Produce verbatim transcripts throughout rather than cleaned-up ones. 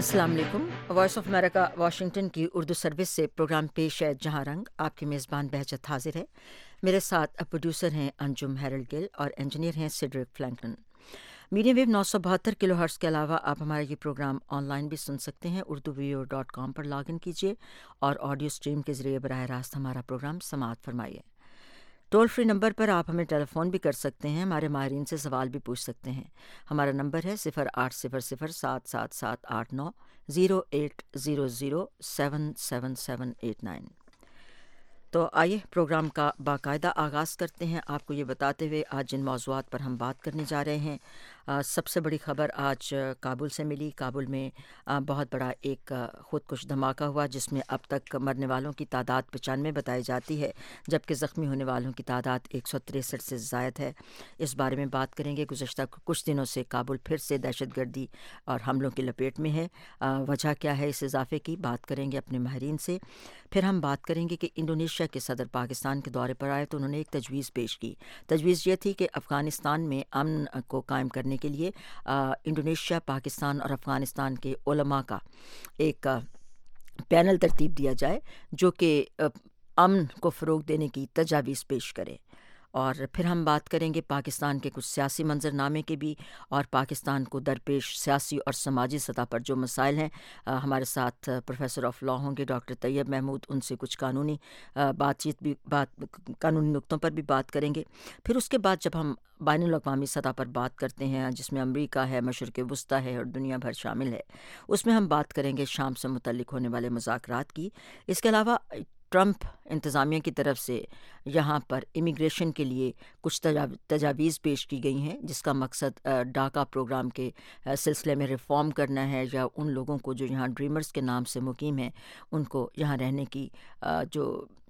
अस्सलाम वालेकुम। Voice of America Washington की उर्दू सर्विस से प्रोग्राम पेश है जहां रंग। आपकी मेज़बान बहजत हाजिर है। मेरे साथ प्रोड्यूसर हैं अंजुम हैरल्ड गिल और इंजीनियर हैं सिड्रिक फ्लैंकन। मीडियम वेव नौ सौ बहत्तर किलो हर्ट्स के अलावा आप हमारा ये प्रोग्राम ऑनलाइन भी सुन सकते हैं। उर्दू वीओ डॉट कॉम पर लॉग इन कीजिए और ऑडियो स्ट्रीम के ज़रिए बराह रास्त हमारा प्रोग्राम समाअत फरमाइए। टोल फ्री नंबर पर आप हमें टेलीफोन भी कर सकते हैं, हमारे माहिरीन से सवाल भी पूछ सकते हैं। हमारा नंबर है सिफर आठ सिफर सिफर सात सात सात आठ नौ zero eight zero zero seven seven seven eight nine. तो आइए प्रोग्राम का बाकायदा आगाज़ करते हैं, आपको ये बताते हुए आज जिन मौज़ूआत पर हम बात करने जा रहे हैं। आ, सबसे बड़ी ख़बर आज काबुल से मिली। काबुल में आ, बहुत बड़ा एक ख़ुदकुश धमाका हुआ जिसमें अब तक मरने वालों की तादाद पचानवे बताई जाती है, जबकि ज़ख्मी होने वालों की तादाद एक सौ तिरसठ से ज़ायद है। इस बारे में बात करेंगे। गुज़श्ता कुछ दिनों से काबुल फिर से दहशत गर्दी और हमलों की लपेट में है। आ, वजह क्या है इस इजाफे की, बात करेंगे अपने माहिरीन से। फिर हम बात करेंगे कि इंडोनेशिया के सदर पाकिस्तान के दौरे पर आए तो उन्होंने एक तजवीज़ पेश की। तजवीज़ ये थी कि अफ़गानिस्तान में अमन को कायम करने के लिए आ, इंडोनेशिया, पाकिस्तान और अफ़गानिस्तान के उलमा का एक आ, पैनल तरतीब दिया जाए जो कि अमन को फ़रोग़ देने की तजावीज़ पेश करे। और फिर हम बात करेंगे पाकिस्तान के कुछ सियासी मंजरनामे के भी और पाकिस्तान को दरपेश सियासी और समाजी सतह पर जो मसाइल हैं। आ, हमारे साथ प्रोफेसर ऑफ लॉ होंगे डॉक्टर तैयब महमूद, उनसे कुछ कानूनी बातचीत भी बात कानूनी नुक्तों पर भी बात करेंगे। फिर उसके बाद जब हम बैनुल अक़वामी सतह पर बात करते हैं जिसमें अमरीका है, मशरिक़ वुस्ता है और दुनिया भर शामिल है, उसमें हम बात करेंगे शाम से मुतल्लिक़ होने वाले मुज़ाकरात की। इसके अलावा ट्रंप इंतज़ामिया की तरफ से यहाँ पर इमिग्रेशन के लिए कुछ तजावीज़ पेश की गई हैं जिसका मकसद डाका प्रोग्राम के सिलसिले में रिफ़ॉर्म करना है या उन लोगों को जो यहाँ ड्रीमर्स के नाम से मुकीम हैं उनको यहाँ रहने की जो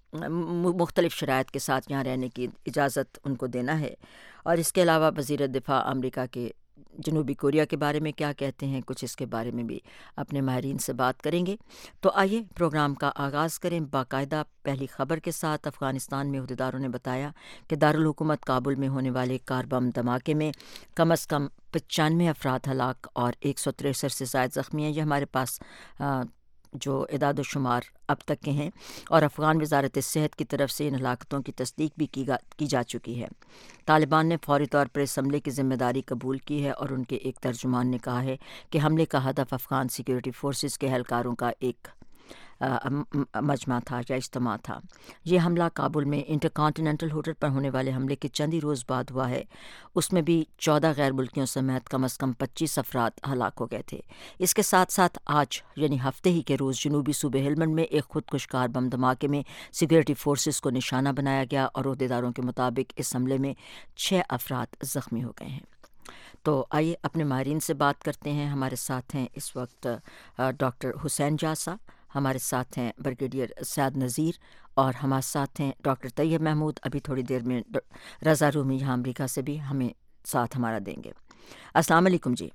मुख्तलिफ़ शराइत के साथ यहाँ रहने की इजाज़त उनको देना है। और इसके अलावा वज़ीर दिफ़ा अमरीका के जनूबी कोरिया के बारे में क्या कहते हैं, कुछ इसके बारे में भी अपने माहिरीन से बात करेंगे। तो आइए प्रोग्राम का आगाज़ करें बाकायदा पहली ख़बर के साथ। अफ़गानिस्तान में अहदेदारों ने बताया कि दारुल हुकूमत काबुल में होने वाले कार बम धमाके में कम अज़ कम पचानवे अफराद हलाक और एक सौ तिरसठ से ज़ायद ज़ख्मी हैं। ये हमारे पास आ, जो इदाद शुमार अब तक के हैं और अफ़गान वज़ारत सेहत की तरफ से इन हलाकतों की तस्दीक भी की, की जा चुकी है। तालिबान ने फौरी तौर पर इस हमले की ज़िम्मेदारी कबूल की है और उनके एक तर्जुमान ने कहा है कि हमले का हदफ अफ़गान सिक्योरिटी फोर्सेस के एहलकारों का एक मजमा था या इज्तिमा था। ये हमला काबुल में इंटरकॉन्टिनेंटल होटल पर होने वाले हमले के चंद ही रोज़ बाद हुआ है। उसमें भी चौदह गैर मुल्कियों समेत कम अज़ कम पच्चीस अफराद हलाक हो गए थे। इसके साथ साथ आज यानी हफ्ते ही के रोज़ जनूबी सूबे हेलमंड में एक खुदकुश कार बम धमाके में सिक्योरिटी फोर्सेस को निशाना बनाया गया और अहदेदारों के मुताबिक इस हमले में छः अफराद ज़ख्मी हो गए हैं। तो आइए अपने माहिरीन से बात करते हैं। हमारे साथ हैं इस वक्त डॉक्टर हुसैन जासा, हमारे साथ हैं ब्रिगेडियर सैद नज़ीर और हमारे साथ हैं डॉक्टर तैयब महमूद। अभी थोड़ी देर में रज़ा रूमी यहाँ अमरीका से भी हमें साथ हमारा देंगे। अस्सलाम वालेकुम जी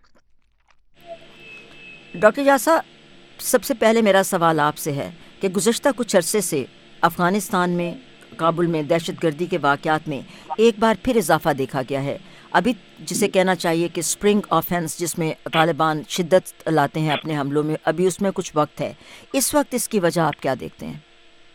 डॉक्टर जासा, सबसे पहले मेरा सवाल आपसे है कि गुज़श्ता कुछ अरसे से अफ़गानिस्तान में काबुल में दहशत गर्दी के वाक़यात में एक बार फिर इजाफ़ा देखा गया है। अभी जिसे कहना चाहिए कि स्प्रिंग ऑफेंस जिसमें तालिबान शिद्दत लाते हैं अपने हमलों में, अभी उसमें कुछ वक्त है। इस वक्त इसकी वजह आप क्या देखते हैं?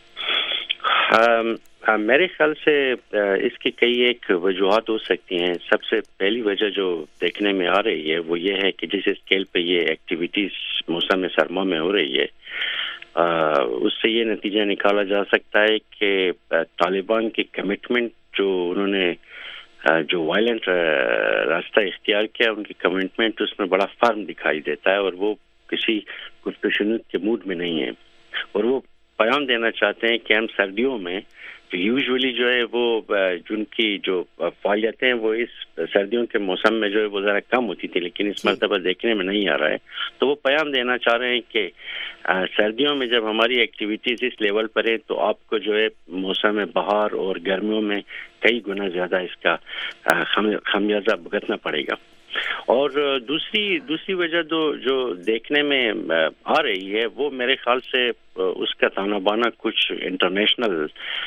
आ, मेरे ख्याल से इसकी कई एक वजूहत हो सकती हैं। सबसे पहली वजह जो देखने में आ रही है वो ये है कि जिस स्केल पे ये एक्टिविटीज़ मौसम सरमा में हो रही है, आ, उससे ये नतीजा निकाला जा सकता है कि तालिबान की कमिटमेंट जो उन्होंने जो वायलेंट रास्ता इख्तियार किया, उनकी कमिटमेंट उसमें बड़ा फर्म दिखाई देता है और वो किसी कुछ के मूड में नहीं है और वो पैगाम देना चाहते हैं कि हम सर्दियों में यूजुअली जो है वो जिनकी जो फ़ालियतें हैं वो इस सर्दियों के मौसम में जो है वो ज़रा कम होती थी, लेकिन इस मरतबा देखने में नहीं आ रहा है। तो वो पैगाम देना चाह रहे हैं कि आ, सर्दियों में जब हमारी एक्टिविटीज़ इस लेवल पर है तो आपको जो है मौसम बहार और गर्मियों में कई गुना ज़्यादा इसका खम, खमियाजा भुगतना पड़ेगा। और दूसरी दूसरी वजह जो जो देखने में आ रही है वो मेरे ख्याल से اس کا تانا بانا کچھ انٹرنیشنل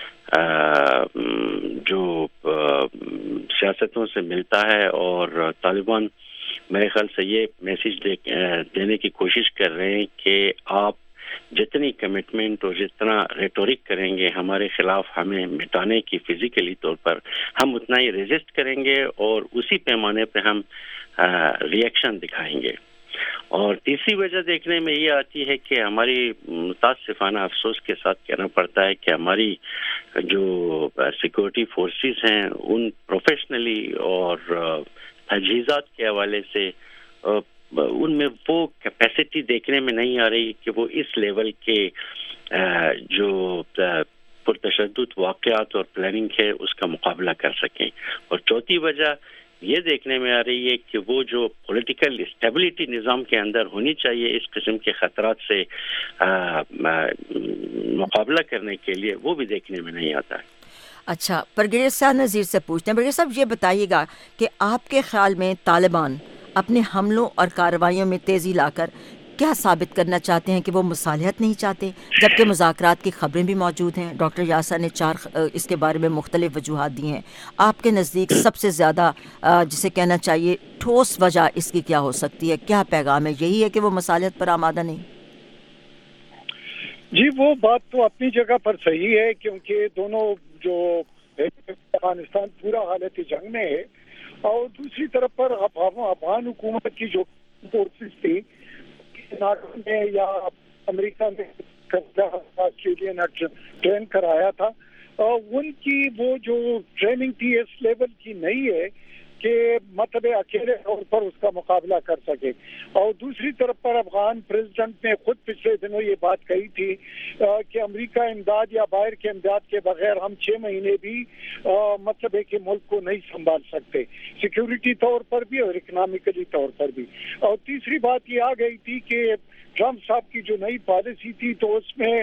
جو سیاستوں سے ملتا ہے، اور طالبان میرے خیال سے یہ میسج دینے کی کوشش کر رہے ہیں کہ آپ جتنی کمٹمنٹ اور جتنا ریٹورک کریں گے ہمارے خلاف ہمیں مٹانے کی فزیکلی طور پر، ہم اتنا ہی ریزسٹ کریں گے اور اسی پیمانے پہ ہم ری ایکشن دکھائیں گے۔ اور تیسری وجہ دیکھنے میں یہ آتی ہے کہ ہماری متاسفانہ افسوس کے ساتھ کہنا پڑتا ہے کہ ہماری جو سیکورٹی فورسز ہیں ان پروفیشنلی اور تجہیزات کے حوالے سے ان میں وہ کیپیسٹی دیکھنے میں نہیں آ رہی کہ وہ اس لیول کے جو پرتشدد واقعات اور پلاننگ ہے اس کا مقابلہ کر سکیں۔ اور چوتھی وجہ یہ دیکھنے میں آ رہی ہے کہ وہ جو پولیٹیکل اسٹیبلٹی نظام کے اندر ہونی چاہیے اس قسم کے خطرات سے مقابلہ کرنے کے لیے، وہ بھی دیکھنے میں نہیں آتا ہے۔ اچھا، پرگریز صاحب نذیر سے پوچھتے ہیں۔ پرگریز صاحب یہ بتائیے گا کہ آپ کے خیال میں طالبان اپنے حملوں اور کارروائیوں میں تیزی لا کر کیا ثابت کرنا چاہتے ہیں؟ کہ وہ مصالحت نہیں چاہتے، جبکہ مذاکرات کی خبریں بھی موجود ہیں۔ ڈاکٹر یاسر نے چار اس کے بارے میں مختلف وجوہات دی ہیں۔ آپ کے نزدیک سب سے زیادہ جسے کہنا چاہیے ٹھوس وجہ اس کی کیا ہو سکتی ہے؟ کیا پیغام ہے؟ یہی ہے کہ وہ مصالحت پر آمادہ نہیں؟ جی، وہ بات تو اپنی جگہ پر صحیح ہے، کیونکہ دونوں جو افغانستان پورا حالت جنگ میں ہے، اور دوسری طرف پر افغان حکومت کی جو فورسز تھی میں یا امریکہ میں آسٹریلیا نے ٹرین کرایا تھا، ان کی وہ جو ٹریننگ تھی اس لیول کی نہیں ہے کہ مطلب اکیلے طور پر اس کا مقابلہ کر سکے۔ اور دوسری طرف پر افغان پریزیڈنٹ نے خود پچھلے دنوں یہ بات کہی تھی کہ امریکہ امداد یا باہر کے امداد کے بغیر ہم چھ مہینے بھی مطلب ہے کہ ملک کو نہیں سنبھال سکتے، سیکیورٹی طور پر بھی اور اکنامکلی طور پر بھی۔ اور تیسری بات یہ آ گئی تھی کہ ٹرمپ صاحب کی جو نئی پالیسی تھی تو اس میں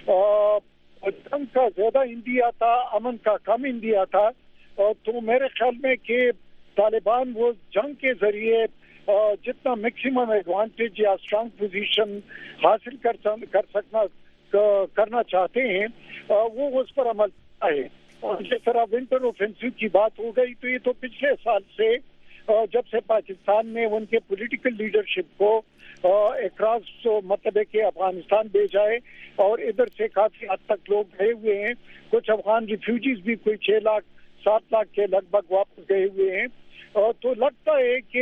جنگ کا زیادہ انڈیا تھا، امن کا کم انڈیا تھا۔ تو میرے خیال میں کہ طالبان وہ جنگ کے ذریعے جتنا میکسیمم ایڈوانٹیج یا اسٹرانگ پوزیشن حاصل کر سکنا کرنا چاہتے ہیں وہ اس پر عمل ہے۔ اور جس طرح ونٹر اوفینسو کی بات ہو گئی تو یہ تو پچھلے سال سے جب سے پاکستان نے ان کے پولیٹیکل لیڈرشپ کو اکراس مطلب ہے کہ افغانستان بھیجا ہے، اور ادھر سے کافی حد تک لوگ گئے ہوئے ہیں، کچھ افغان ریفیوجیز بھی کوئی چھ لاکھ سات لاکھ کے لگ بھگ واپس گئے ہوئے ہیں۔ تو لگتا ہے کہ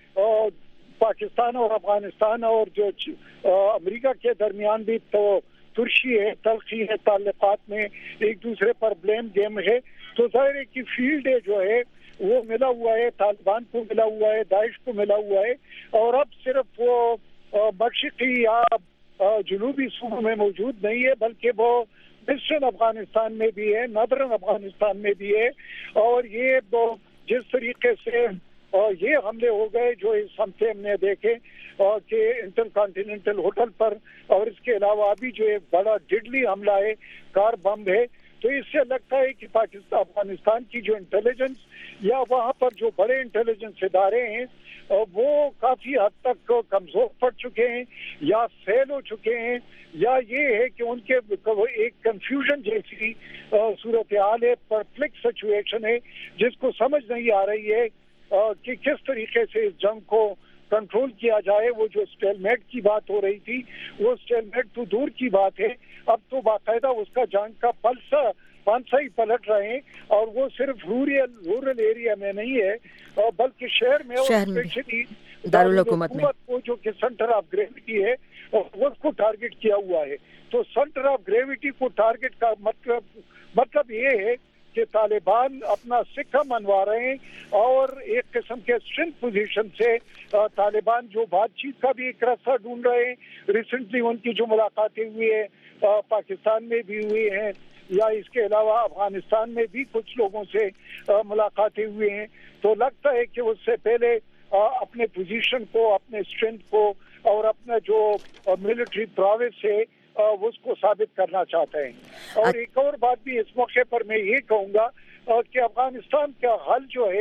پاکستان اور افغانستان اور جو امریکہ کے درمیان بھی تو ترشی ہے، تلخی ہے، تعلقات میں ایک دوسرے پر بلیم گیم ہے۔ تو ظاہر ہے کہ فیلڈ جو ہے وہ ملا ہوا ہے، طالبان کو ملا ہوا ہے، داعش کو ملا ہوا ہے، اور اب صرف وہ مشرقی یا جنوبی صوبوں میں موجود نہیں ہے بلکہ وہ ویسٹرن افغانستان میں بھی ہے، نادرن افغانستان میں بھی ہے۔ اور یہ جس طریقے سے یہ حملے ہو گئے جو اس ہفتے ہم نے دیکھے کہ انٹر کانٹیننٹل ہوٹل پر، اور اس کے علاوہ ابھی جو ایک بڑا ڈڈلی حملہ ہے، کار بم ہے، تو اس سے لگتا ہے کہ پاکستان افغانستان کی جو انٹیلیجنس یا وہاں پر جو بڑے انٹیلیجنس ادارے ہیں وہ کافی حد تک کمزور پڑ چکے ہیں یا فیل ہو چکے ہیں، یا یہ ہے کہ ان کے ایک کنفیوژن جیسی صورتحال ہے، پرپلیکس سچویشن ہے جس کو سمجھ نہیں آ رہی ہے کہ کس طریقے سے اس جنگ کو کنٹرول کیا جائے۔ وہ جو اسٹیل میٹ کی بات ہو رہی تھی وہ اسٹیل میٹ تو دور کی بات ہے، اب تو باقاعدہ اس کا جنگ کا پلسا پانسا ہی پلٹ رہے ہیں، اور وہ صرف رورل رورل ایریا میں نہیں ہے بلکہ شہر میں، اور اسپیشلی دارالحکومت میں وہ جو کہ سینٹر آف گریوٹی ہے اس کو ٹارگٹ کیا ہوا ہے۔ تو سینٹر آف گریوٹی کو ٹارگٹ کا مطلب مطلب یہ ہے کہ طالبان اپنا سکہ منوا رہے ہیں، اور ایک قسم کے اسٹرینتھ پوزیشن سے طالبان جو بات چیت کا بھی ایک راستہ ڈھونڈ رہے ہیں۔ ریسنٹلی ان کی جو ملاقاتیں ہوئی ہیں پاکستان میں بھی ہوئی ہیں، یا اس کے علاوہ افغانستان میں بھی کچھ لوگوں سے ملاقاتیں ہوئی ہیں، تو لگتا ہے کہ اس سے پہلے اپنے پوزیشن کو، اپنے اسٹرینتھ کو اور اپنا جو ملٹری پراویس ہے اس کو ثابت کرنا چاہتے ہیں۔ اور ایک اور بات بھی اس موقع پر میں یہ کہوں گا کہ افغانستان کا حل جو ہے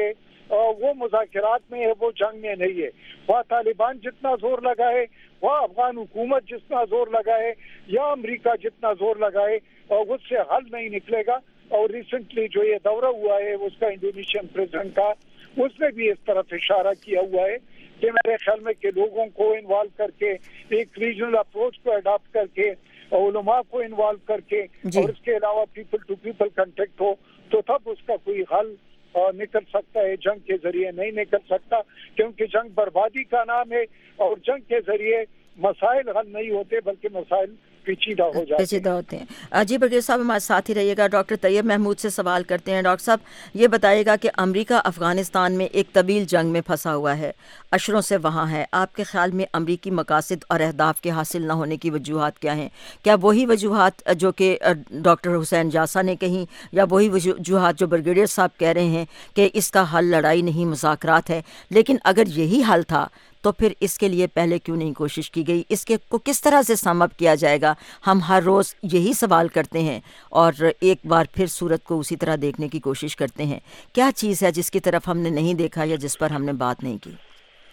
وہ مذاکرات میں ہے، وہ جنگ میں نہیں ہے. وہاں طالبان جتنا زور لگائے، وہاں افغان حکومت جتنا زور لگائے، یا امریکہ جتنا زور لگائے، اور اس سے حل نہیں نکلے گا. اور ریسنٹلی جو یہ دورہ ہوا ہے اس کا انڈونیشین پریزیڈنٹ کا، اس نے بھی اس طرف اشارہ کیا ہوا ہے کہ میرے خیال میں کہ لوگوں کو انوالو کر کے ایک ریجنل اپروچ کو اڈاپٹ کر کے، علماء کو انوالو کر کے، جی. اور اس کے علاوہ پیپل ٹو پیپل کنٹیکٹ ہو، تو تب اس کا کوئی حل نکل سکتا ہے. جنگ کے ذریعے نہیں نکل سکتا، کیونکہ جنگ بربادی کا نام ہے، اور جنگ کے ذریعے مسائل حل نہیں ہوتے بلکہ مسائل پیچیدہ ہو جاتے پیچیدہ ہوتے ہیں. جی برگیز صاحب ہمارے ساتھ ہی رہیے گا. ڈاکٹر طیب محمود سے سوال کرتے ہیں. ڈاکٹر صاحب یہ بتائیے گا کہ امریکہ افغانستان میں ایک طویل جنگ میں پھنسا ہوا ہے، اشروں سے وہاں ہے. آپ کے خیال میں امریکی مقاصد اور اہداف کے حاصل نہ ہونے کی وجوہات کیا ہیں؟ کیا وہی وجوہات جو کہ ڈاکٹر حسین جاسا نے کہیں، یا وہی وجوہات جو بریگیڈیئر صاحب کہہ رہے ہیں کہ اس کا حل لڑائی نہیں مذاکرات ہے؟ لیکن اگر یہی حل تھا تو پھر اس کے لیے پہلے کیوں نہیں کوشش کی گئی؟ اس کے کو کس طرح سے سم اپ کیا جائے گا؟ ہم ہر روز یہی سوال کرتے ہیں اور ایک بار پھر صورت کو اسی طرح دیکھنے کی کوشش کرتے ہیں. کیا چیز ہے جس کی طرف ہم نے نہیں دیکھا یا جس پر ہم نے بات نہیں کی؟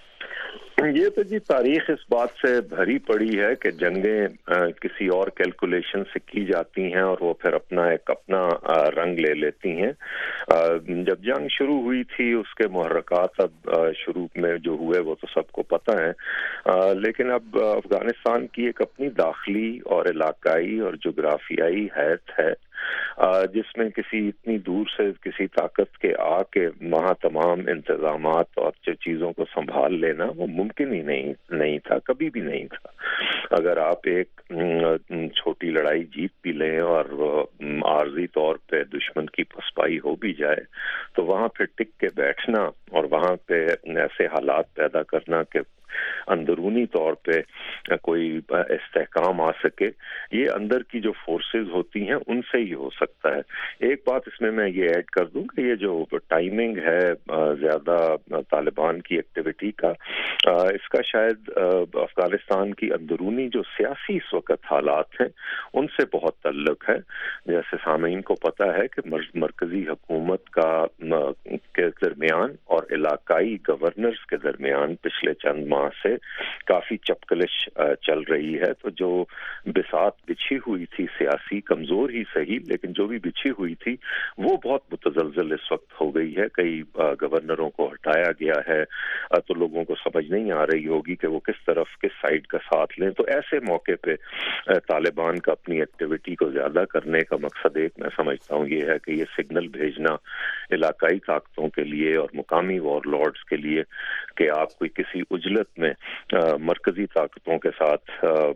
یہ تو جی تاریخ اس بات سے بھری پڑی ہے کہ جنگیں کسی اور کیلکولیشن سے کی جاتی ہیں اور وہ پھر اپنا ایک اپنا رنگ لے لیتی ہیں. جب جنگ شروع ہوئی تھی اس کے محرکات اب شروع میں جو ہوئے وہ تو سب کو پتہ ہے، لیکن اب افغانستان کی ایک اپنی داخلی اور علاقائی اور جغرافیائی حیثیت ہے جس میں کسی اتنی دور سے کسی طاقت کے آ کے وہاں تمام انتظامات اور چیزوں کو سنبھال لینا وہ ممکن ہی نہیں نہیں تھا، کبھی بھی نہیں تھا. اگر آپ ایک چھوٹی لڑائی جیت بھی لیں اور عارضی طور پہ دشمن کی پسپائی ہو بھی جائے تو وہاں پھر ٹک کے بیٹھنا اور وہاں پہ ایسے حالات پیدا کرنا کہ اندرونی طور پہ کوئی استحکام آ سکے، یہ اندر کی جو فورسز ہوتی ہیں ان سے ہی ہو سکتا ہے. ایک بات اس میں میں یہ ایڈ کر دوں کہ یہ جو ٹائمنگ ہے زیادہ طالبان کی ایکٹیویٹی کا، اس کا شاید افغانستان کی اندرونی جو سیاسی اس وقت حالات ہیں ان سے بہت تعلق ہے. جیسے سامعین کو پتہ ہے کہ مرکزی حکومت کا کے درمیان اور علاقائی گورنرز کے درمیان پچھلے چند ماہ سے کافی چپکلش چل رہی ہے. تو جو بساط بچھی ہوئی تھی سیاسی، کمزور ہی صحیح لیکن جو بھی بچھی ہوئی تھی وہ بہت متزلزل اس وقت ہو گئی ہے. کئی گورنروں کو ہٹایا گیا ہے تو لوگوں کو سمجھ نہیں آ رہی ہوگی کہ وہ کس طرف کس سائیڈ کا ساتھ لیں. تو ایسے موقع پہ طالبان کا اپنی ایکٹیویٹی کو زیادہ کرنے کا مقصد ایک میں سمجھتا ہوں یہ ہے کہ یہ سگنل بھیجنا علاقائی طاقتوں کے لیے اور مقامی وار لارڈز کے لیے کہ آپ کوئی کسی اجلت میں مرکزی طاقتوں کے ساتھ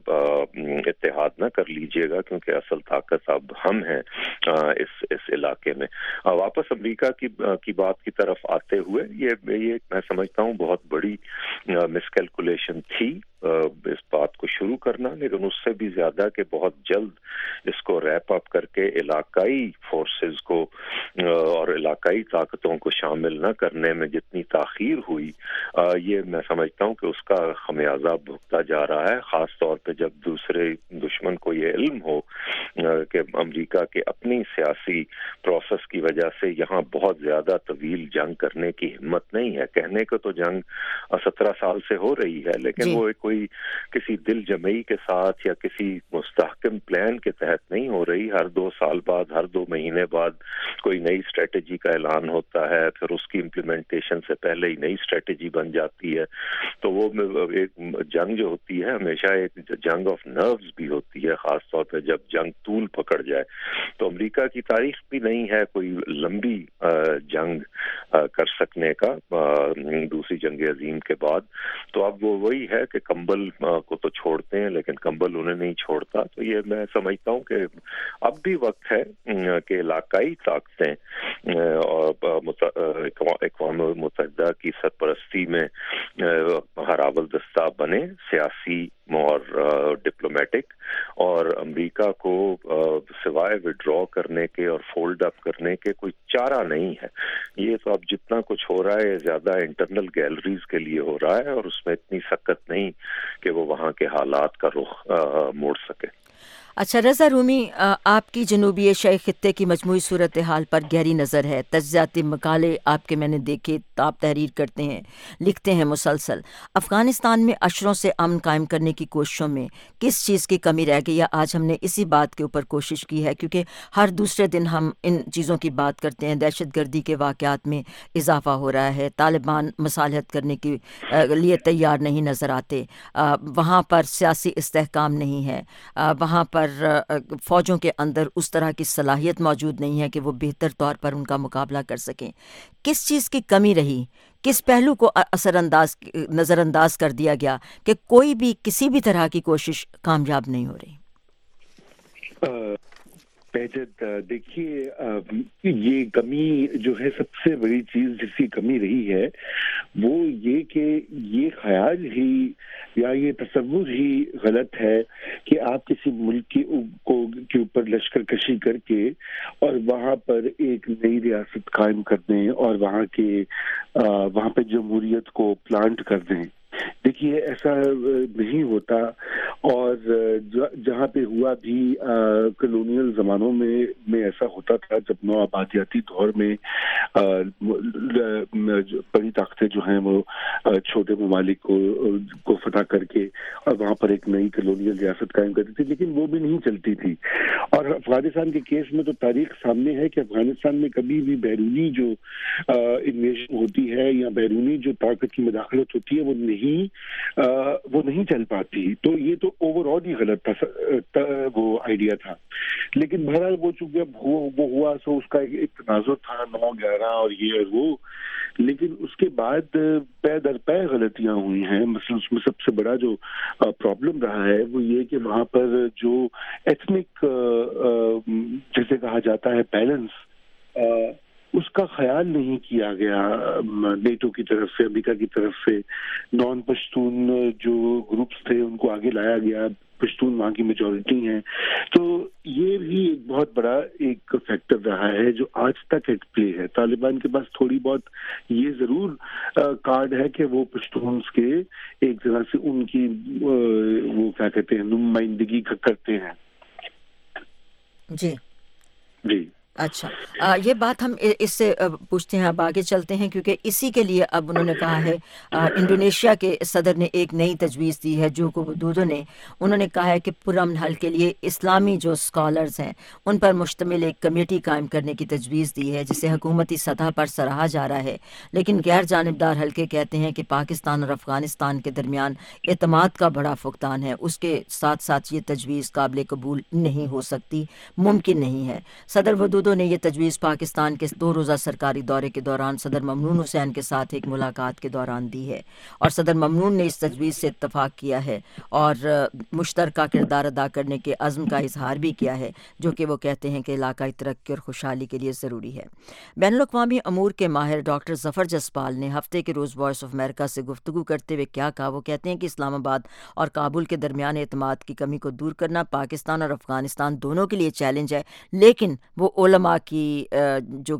اتحاد نہ کر لیجئے گا، کیونکہ اصل طاقت اب ہم ہیں اس اس علاقے میں. واپس امریکہ کی کی بات کی طرف آتے ہوئے یہ یہ میں سمجھتا ہوں بہت بڑی مس کیلکولیشن تھی اس بات کو شروع کرنا، لیکن اس سے بھی زیادہ کہ بہت جلد اس کو ریپ اپ کر کے علاقائی فورسز کو اور علاقائی طاقتوں کو شامل نہ کرنے میں جتنی تاخیر ہوئی، یہ میں سمجھتا ہوں کہ اس کا خمیازہ بھگتا جا رہا ہے. خاص طور پہ جب دوسرے دشمن کو یہ علم ہو کہ امریکہ کے اپنی سیاسی پروسیس کی وجہ سے یہاں بہت زیادہ طویل جنگ کرنے کی ہمت نہیں ہے. کہنے کو تو جنگ سترہ سال سے ہو رہی ہے لیکن جی. وہ کوئی کسی دل جمعی کے ساتھ یا کسی مستحکم پلان کے تحت نہیں ہو رہی. ہر دو سال بعد، ہر دو مہینے بعد کوئی نئی اسٹریٹجی کا اعلان ہوتا ہے، پھر اس کی امپلیمنٹیشن سے پہلے ہی نئی اسٹریٹجی بن جاتی ہے. تو وہ ایک جنگ جو ہوتی ہے ہمیشہ ایک جنگ آف نروز بھی ہوتی ہے، خاص طور پہ جب جنگ طول پکڑ جائے. تو امریکہ کی تاریخ بھی نہیں ہے کوئی لمبی جنگ کر سکنے کا دوسری جنگ عظیم کے بعد. تو اب وہ وہی ہے کہ کمبل کو تو چھوڑتے ہیں لیکن کمبل انہیں نہیں چھوڑتا. تو یہ میں سمجھتا ہوں کہ اب بھی وقت ہے کہ علاقائی طاقتیں اقوام متحدہ کی سرپرستی میں ہراول دستہ بنے، سیاسی اور ڈپلومیٹک، اور امریکہ کو سوائے وڈرا کرنے کے اور فولڈ اپ کرنے کے کوئی چارہ نہیں ہے. یہ تو اب جتنا کچھ ہو رہا ہے زیادہ انٹرنل گیلریز کے لیے ہو رہا ہے اور اس میں اتنی سکت نہیں کہ وہ وہاں کے حالات کا رخ موڑ سکے. اچھا رضا رومی، آپ کی جنوبی ایشیائی خطے کی مجموعی صورتحال پر گہری نظر ہے، تجزیاتی مقالے آپ کے میں نے دیکھے، آپ تحریر کرتے ہیں، لکھتے ہیں مسلسل۔ افغانستان میں اشروں سے امن قائم کرنے کی کوششوں میں کس چیز کی کمی رہ گئی؟ آج ہم نے اسی بات کے اوپر کوشش کی ہے، کیونکہ ہر دوسرے دن ہم ان چیزوں کی بات کرتے ہیں۔ دہشت گردی کے واقعات میں اضافہ ہو رہا ہے، طالبان مصالحت کرنے کے لیے تیار نہیں نظر آتے، وہاں پر سیاسی استحکام نہیں ہے، وہاں پر فوجوں کے اندر اس طرح کی صلاحیت موجود نہیں ہے کہ وہ بہتر طور پر ان کا مقابلہ کر سکیں۔ کس چیز کی کمی رہی؟ کس پہلو کو اثر انداز نظر انداز کر دیا گیا کہ کوئی بھی کسی بھی طرح کی کوشش کامیاب نہیں ہو رہی؟ بہجت دیکھیے، یہ کمی جو ہے، سب سے بڑی چیز جس کی کمی رہی ہے وہ یہ کہ یہ خیال ہی یا یہ تصور ہی غلط ہے کہ آپ کسی ملک کی کو کے اوپر لشکر کشی کر کے اور وہاں پر ایک نئی ریاست قائم کر دیں اور وہاں کے وہاں پہ جمہوریت کو پلانٹ کر دیں۔ دیکھیے ایسا نہیں ہوتا، اور جہاں پہ ہوا بھی کلونیل زمانوں میں میں ایسا ہوتا تھا، جب نو آبادیاتی دور میں بڑی طاقتیں جو ہیں وہ چھوٹے ممالک کو کو فتح کر کے اور وہاں پر ایک نئی کلونیل ریاست قائم کرتی تھی، لیکن وہ بھی نہیں چلتی تھی۔ اور افغانستان کے کیس میں تو تاریخ سامنے ہے کہ افغانستان میں کبھی بھی بیرونی جو انویژن ہوتی ہے یا بیرونی جو طاقت کی مداخلت ہوتی ہے وہ نہیں وہ نہیں چل پاتی۔ تو یہ تو اوور آل ہی غلط تھا، وہ آئیڈیا تھا، لیکن بہرحال وہ چونکہ وہ ہوا سو اس کا ایک تنازع تھا، نو گیارہ اور یہ اور وہ، لیکن اس کے بعد پے در پے غلطیاں ہوئی ہیں۔ مثلا اس میں سب سے بڑا جو پرابلم رہا ہے وہ یہ کہ وہاں پر جو ایتھنک جسے کہا جاتا ہے بیلنس، اس کا خیال نہیں کیا گیا نیٹو کی طرف سے، امریکہ کی طرف سے۔ نان پشتون جو گروپس تھے ان کو آگے لایا گیا، پشتون وہاں کی میجورٹی ہیں، تو یہ بھی ایک بہت بڑا ایک فیکٹر رہا ہے جو آج تک ایٹ پلے ہے۔ طالبان کے پاس تھوڑی بہت یہ ضرور کارڈ ہے کہ وہ پشتونس کے ایک طرح سے ان کی وہ کیا کہتے ہیں نمائندگی کرتے ہیں۔ جی جی اچھا، آ, یہ بات ہم اس سے پوچھتے ہیں، اب آگے چلتے ہیں، کیونکہ اسی کے لیے اب انہوں نے کہا ہے، آ, انڈونیشیا کے صدر نے ایک نئی تجویز دی ہے، جوکو ودودو نے انہوں نے کہا ہے کہ پرامن حل کے لیے اسلامی جو اسکالرز ہیں ان پر مشتمل ایک کمیٹی قائم کرنے کی تجویز دی ہے، جسے حکومتی سطح پر سراہا جا رہا ہے، لیکن غیر جانبدار حلقے کہتے ہیں کہ پاکستان اور افغانستان کے درمیان اعتماد کا بڑا فقدان ہے، اس کے ساتھ ساتھ یہ تجویز قابل قبول نہیں ہو سکتی، ممکن نہیں ہے۔ صدر ودودو نے یہ تجویز پاکستان کے دو روزہ سرکاری دورے کے دوران صدر ممنون حسین کے ساتھ ایک ملاقات کے دوران دی ہے، اور صدر ممنون نے اس تجویز سے اتفاق کیا ہے اور مشترکہ کردار ادا کرنے کے عزم کا اظہار بھی کیا ہے، جو کہ وہ کہتے ہیں کہ علاقائی ترقی اور خوشحالی کے لیے ضروری ہے۔ بین الاقوامی امور کے ماہر ڈاکٹر ظفر جسپال نے ہفتے کے روز وائس آف امریکہ سے گفتگو کرتے ہوئے کیا کہا؟ وہ کہتے ہیں کہ اسلام آباد اور کابل کے درمیان اعتماد کی کمی کو دور کرنا پاکستان اور افغانستان دونوں کے لیے چیلنج ہے، لیکن وہ علماء کی جو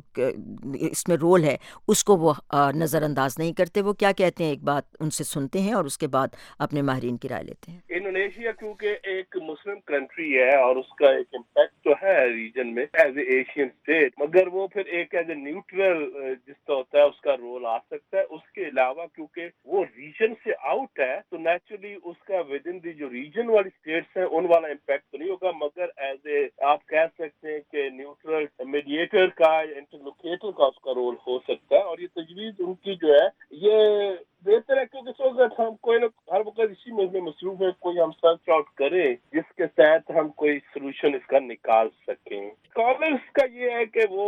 اس میں رول ہے اس کو وہ نظر انداز نہیں کرتے۔ وہ کیا کہتے ہیں، ایک بات ان سے سنتے ہیں اور اس کے بعد اپنے ماہرین کی رائے لیتے ہیں۔ انڈونیشیا کیونکہ ایک مسلم کنٹری ہے اور اس کا ایک امپیکٹ تو ہے ریجن میں ایز اے ایشین اسٹیٹ، مگر وہ پھر ایک ایز اے نیوٹرل جس کا ہوتا ہے اس کا رول آ سکتا ہے۔ اس کے علاوہ کیونکہ وہ ریجن سے آؤٹ ہے تو نیچرلی اس کا ود ان دی جو ریجن والی اسٹیٹس ہیں ان والا امپیکٹ تو نہیں ہوگا، مگر ایز اے آپ کہہ سکتے ہیں کہ نیوٹرل میڈیٹر کا انٹرلوکیٹر کا اس کا رول ہو سکتا ہے۔ اور یہ تجویز ان کی جو ہے یہ بہتر ہے، کیونکہ سو اگر ہم کوئی نہ ہر وقت اسی میں مصروف ہے، کوئی ہم سرچ آؤٹ کریں جس کے تحت ہم کوئی سولوشن اس کا نکال سکیں۔ اسکالرس کا یہ ہے کہ وہ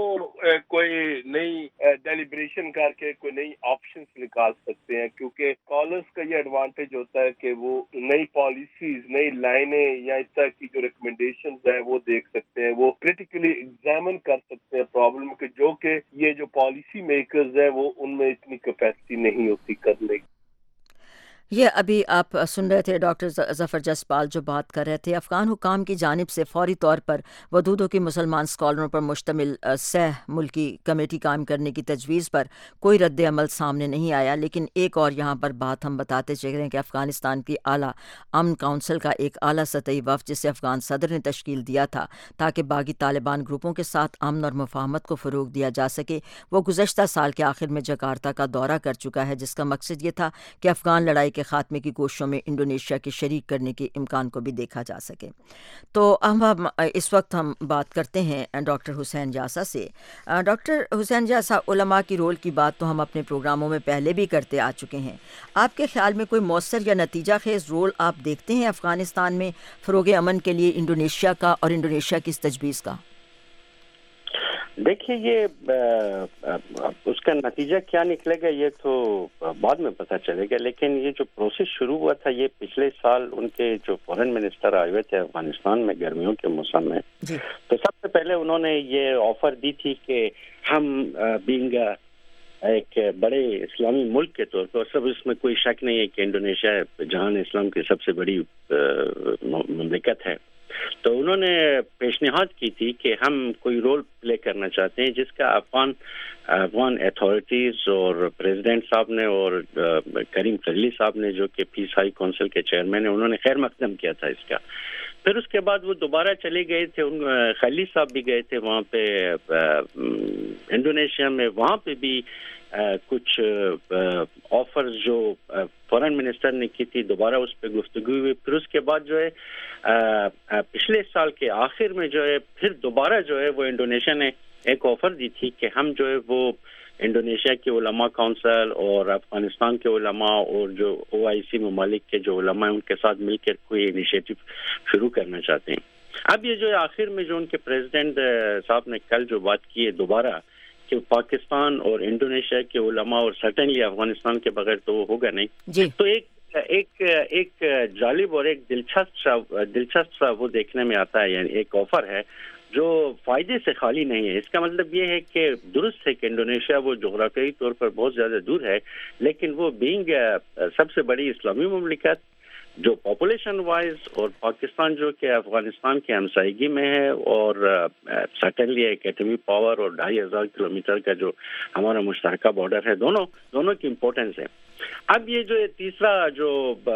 کوئی نئی ڈیلیبریشن کر کے کوئی نئی آپشنس نکال سکتے ہیں، کیونکہ اسکالرس کا یہ ایڈوانٹیج ہوتا ہے کہ وہ نئی پالیسیز، نئی لائنیں یا اس طرح کی جو ریکمنڈیشنز ہیں وہ دیکھ سکتے ہیں، وہ کریٹیکلی ایگزامن کر سکتے ہیں پرابلم کے، جو کہ یہ جو پالیسی میکرز ہیں وہ ان میں اتنی کیپیسٹی نہیں ہوتی کرنے کی۔ یہ ابھی آپ سن رہے تھے ڈاکٹر ظفر جسپال جو بات کر رہے تھے. افغان حکام کی جانب سے فوری طور پر ودودوں کی مسلمان اسکالروں پر مشتمل سہ ملکی کمیٹی قائم کرنے کی تجویز پر کوئی رد عمل سامنے نہیں آیا. لیکن ایک اور یہاں پر بات ہم بتاتے چلے ہیں کہ افغانستان کی اعلیٰ امن کونسل کا ایک اعلیٰ سطحی وفد جسے افغان صدر نے تشکیل دیا تھا تاکہ باغی طالبان گروپوں کے ساتھ امن اور مفاہمت کو فروغ دیا جا سکے، وہ گزشتہ سال کے آخر میں جکارتا کا دورہ کر چکا ہے، جس کا مقصد یہ تھا کہ افغان لڑائی کے خاتمے کی کوششوں میں انڈونیشیا کے شریک کرنے کے امکان کو بھی دیکھا جا سکے. تو ہم اس وقت ہم بات کرتے ہیں ڈاکٹر حسین جاسا سے. ڈاکٹر حسین جاسا، علماء کی رول کی بات تو ہم اپنے پروگراموں میں پہلے بھی کرتے آ چکے ہیں. آپ کے خیال میں کوئی مؤثر یا نتیجہ خیز رول آپ دیکھتے ہیں افغانستان میں فروغ امن کے لیے انڈونیشیا کا اور انڈونیشیا کی اس تجویز کا؟ دیکھیے، یہ اس کا نتیجہ کیا نکلے گا یہ تو بعد میں پتہ چلے گا، لیکن یہ جو پروسیس شروع ہوا تھا یہ پچھلے سال ان کے جو فورن منسٹر آئے ہوئے تھے افغانستان میں گرمیوں کے موسم میں جی. تو سب سے پہلے انہوں نے یہ آفر دی تھی کہ ہم بینگ ایک بڑے اسلامی ملک کے طور پر، سب اس میں کوئی شک نہیں ہے کہ انڈونیشیا جہان اسلام کی سب سے بڑی مملکت ہے، تو انہوں نے پیشنہاد کی تھی کہ ہم کوئی رول پلے کرنا چاہتے ہیں جس کا افغان افغان اتھارٹیز اور پریزیڈنٹ صاحب نے اور کریم خلیلی صاحب نے جو کہ پیس ہائی کونسل کے چیئرمین ہیں انہوں نے خیر مقدم کیا تھا اس کا. پھر اس کے بعد وہ دوبارہ چلے گئے تھے، ان خلیلی صاحب بھی گئے تھے وہاں پہ انڈونیشیا میں، وہاں پہ بھی کچھ آفرز جو فورن منسٹر نے کی تھی دوبارہ اس پہ گفتگو ہوئی. پھر اس کے بعد جو ہے پچھلے سال کے آخر میں جو ہے پھر دوبارہ جو ہے وہ انڈونیشیا نے ایک آفر دی تھی کہ ہم جو ہے وہ انڈونیشیا کے علماء کونسل اور افغانستان کے علماء اور جو او آئی سی ممالک کے جو علماء ہیں ان کے ساتھ مل کر کوئی انیشیٹو شروع کرنا چاہتے ہیں. اب یہ جو ہے آخر میں جو ان کے پریزیڈنٹ صاحب نے کل جو بات کی ہے دوبارہ کہ پاکستان اور انڈونیشیا کے علماء اور سرٹنلی افغانستان کے بغیر تو وہ ہوگا نہیں جی. تو ایک ایک ایک جالب اور ایک دلچسپ سا دلچسپ سا وہ دیکھنے میں آتا ہے، یعنی ایک آفر ہے جو فائدے سے خالی نہیں ہے. اس کا مطلب یہ ہے کہ درست ہے کہ انڈونیشیا وہ جغرافیائی طور پر بہت زیادہ دور ہے، لیکن وہ بینگ سب سے بڑی اسلامی مملکت جو پاپولیشن وائز اور پاکستان جو کہ افغانستان کے ہمسائیگی میں ہے اور سرٹنلی ایک ایٹمی پاور اور ڈھائی ہزار کلو میٹر کا جو ہمارا مشترکہ بارڈر ہے، دونوں دونوں کی امپورٹنس ہے. اب یہ جو تیسرا جو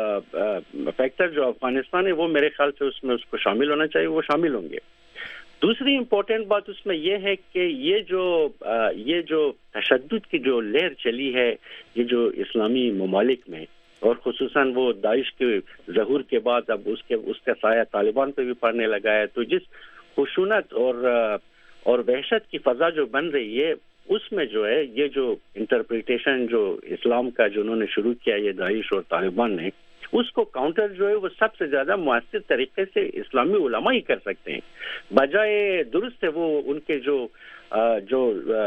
فیکٹر جو افغانستان ہے وہ میرے خیال سے اس میں اس کو شامل ہونا چاہیے، وہ شامل ہوں گے. دوسری امپورٹنٹ بات اس میں یہ ہے کہ یہ جو یہ جو تشدد کی جو لہر چلی ہے یہ جو اسلامی ممالک میں اور خصوصاً وہ داعش کے ظہور کے بعد اب اس کے اس کا سایہ طالبان پہ بھی پڑنے لگا ہے، تو جس خشونت اور اور وحشت کی فضا جو بن رہی ہے اس میں جو ہے یہ جو انٹرپریٹیشن جو اسلام کا جو انہوں نے شروع کیا یہ داعش اور طالبان نے، اس کو کاؤنٹر جو ہے وہ سب سے زیادہ مؤثر طریقے سے اسلامی علماء ہی کر سکتے ہیں، بجائے درست ہے وہ ان کے جو جو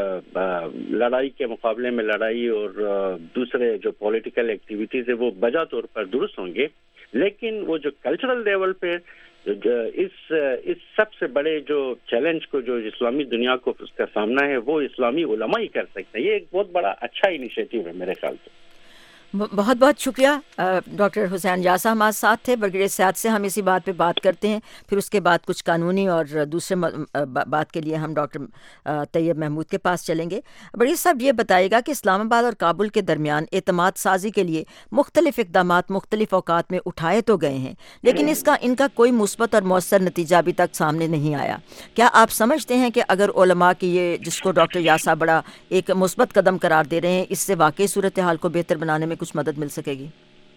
لڑائی کے مقابلے میں لڑائی اور دوسرے جو پولیٹیکل ایکٹیویٹیز ہے وہ بجا طور پر درست ہوں گے، لیکن وہ جو کلچرل لیول پہ اس اس سب سے بڑے جو چیلنج کو جو اسلامی دنیا کو اس کا سامنا ہے وہ اسلامی علماء ہی کر سکتے ہیں. یہ ایک بہت بڑا اچھا انیشیٹو ہے میرے خیال سے. بہت بہت شکریہ ڈاکٹر حسین جاسا ہمارے ساتھ تھے. برگیڈیئر سیاد سے ہم اسی بات پہ بات کرتے ہیں، پھر اس کے بعد کچھ قانونی اور دوسرے بات کے لیے ہم ڈاکٹر طیب محمود کے پاس چلیں گے. برگیڈیئر صاحب یہ بتائیے گا کہ اسلام آباد اور کابل کے درمیان اعتماد سازی کے لیے مختلف اقدامات مختلف اوقات میں اٹھائے تو گئے ہیں، لیکن اس کا ان کا کوئی مثبت اور مؤثر نتیجہ ابھی تک سامنے نہیں آیا. کیا آپ سمجھتے ہیں کہ اگر علماء کی یہ جس کو ڈاکٹر یاسا بڑا ایک مثبت قدم قرار دے رہے ہیں اس سے واقعی صورتحال کو بہتر بنانے میں کچھ مدد مل سکے گی؟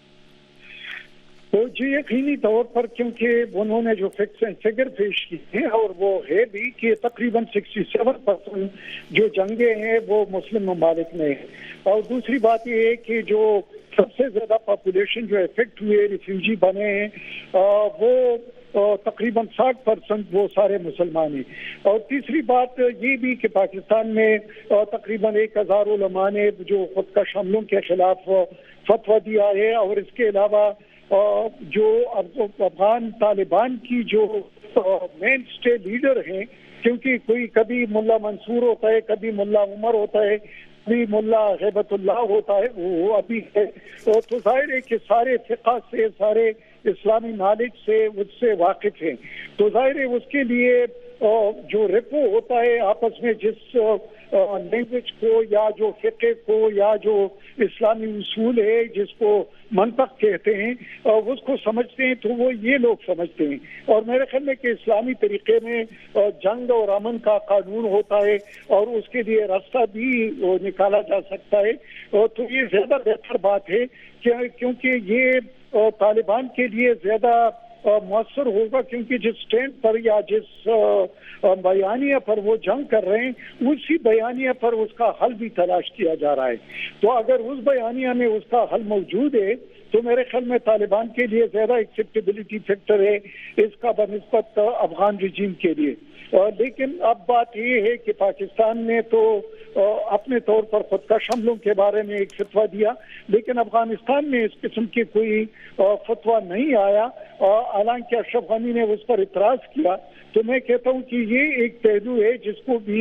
تو جی یقینی طور پر، کیونکہ انہوں نے جو فکس اینڈ فگر پیش کی ہیں اور وہ ہے بھی کہ تقریباً سکسٹی سیون پرسینٹ جو جنگیں ہیں وہ مسلم ممالک میں ہیں. اور دوسری بات یہ ہے کہ جو سب سے زیادہ پاپولیشن جو افیکٹ ہوئے ریفیوجی بنے ہیں وہ تقریباً ساٹھ پرسنٹ وہ سارے مسلمان ہیں. اور تیسری بات یہ بھی کہ پاکستان میں تقریباً ایک ہزار علماء نے جو خودکش حملوں کے خلاف فتویٰ دیا ہے. اور اس کے علاوہ جو افغان طالبان کی جو مین اسٹیٹ لیڈر ہیں، کیونکہ کوئی کبھی ملا منصور ہوتا ہے کبھی ملا عمر ہوتا ہے، ابھی ملا غیبت اللہ ہوتا ہے وہ ابھی ہے، تو ظاہر ہے کہ سارے فقہ سے سارے اسلامی نالج سے اس سے واقف ہیں، تو ظاہر ہے اس کے لیے جو ریپو ہوتا ہے آپس میں جس لینگویج کو یا جو فقہ کو یا جو اسلامی اصول ہے جس کو منطق کہتے ہیں اس کو سمجھتے ہیں، تو وہ یہ لوگ سمجھتے ہیں، اور میرے خیال میں کہ اسلامی طریقے میں جنگ اور امن کا قانون ہوتا ہے اور اس کے لیے راستہ بھی نکالا جا سکتا ہے، تو یہ زیادہ بہتر بات ہے کیونکہ یہ طالبان کے لیے زیادہ مؤثر ہوگا، کیونکہ جس سٹینڈ پر یا جس بیانیہ پر وہ جنگ کر رہے ہیں اسی بیانیہ پر اس کا حل بھی تلاش کیا جا رہا ہے، تو اگر اس بیانیہ میں اس کا حل موجود ہے تو میرے خیال میں طالبان کے لیے زیادہ ایکسیپٹیبلٹی فیکٹر ہے اس کا بنسبت افغان رجیم کے لیے۔ لیکن اب بات یہ ہے کہ پاکستان نے تو اپنے طور پر خودکش حملوں کے بارے میں ایک فتویٰ دیا، لیکن افغانستان میں اس قسم کی کوئی فتویٰ نہیں آیا، حالانکہ اشرف غنی نے اس پر اعتراض کیا، تو میں کہتا ہوں کہ یہ ایک پہلو ہے جس کو بھی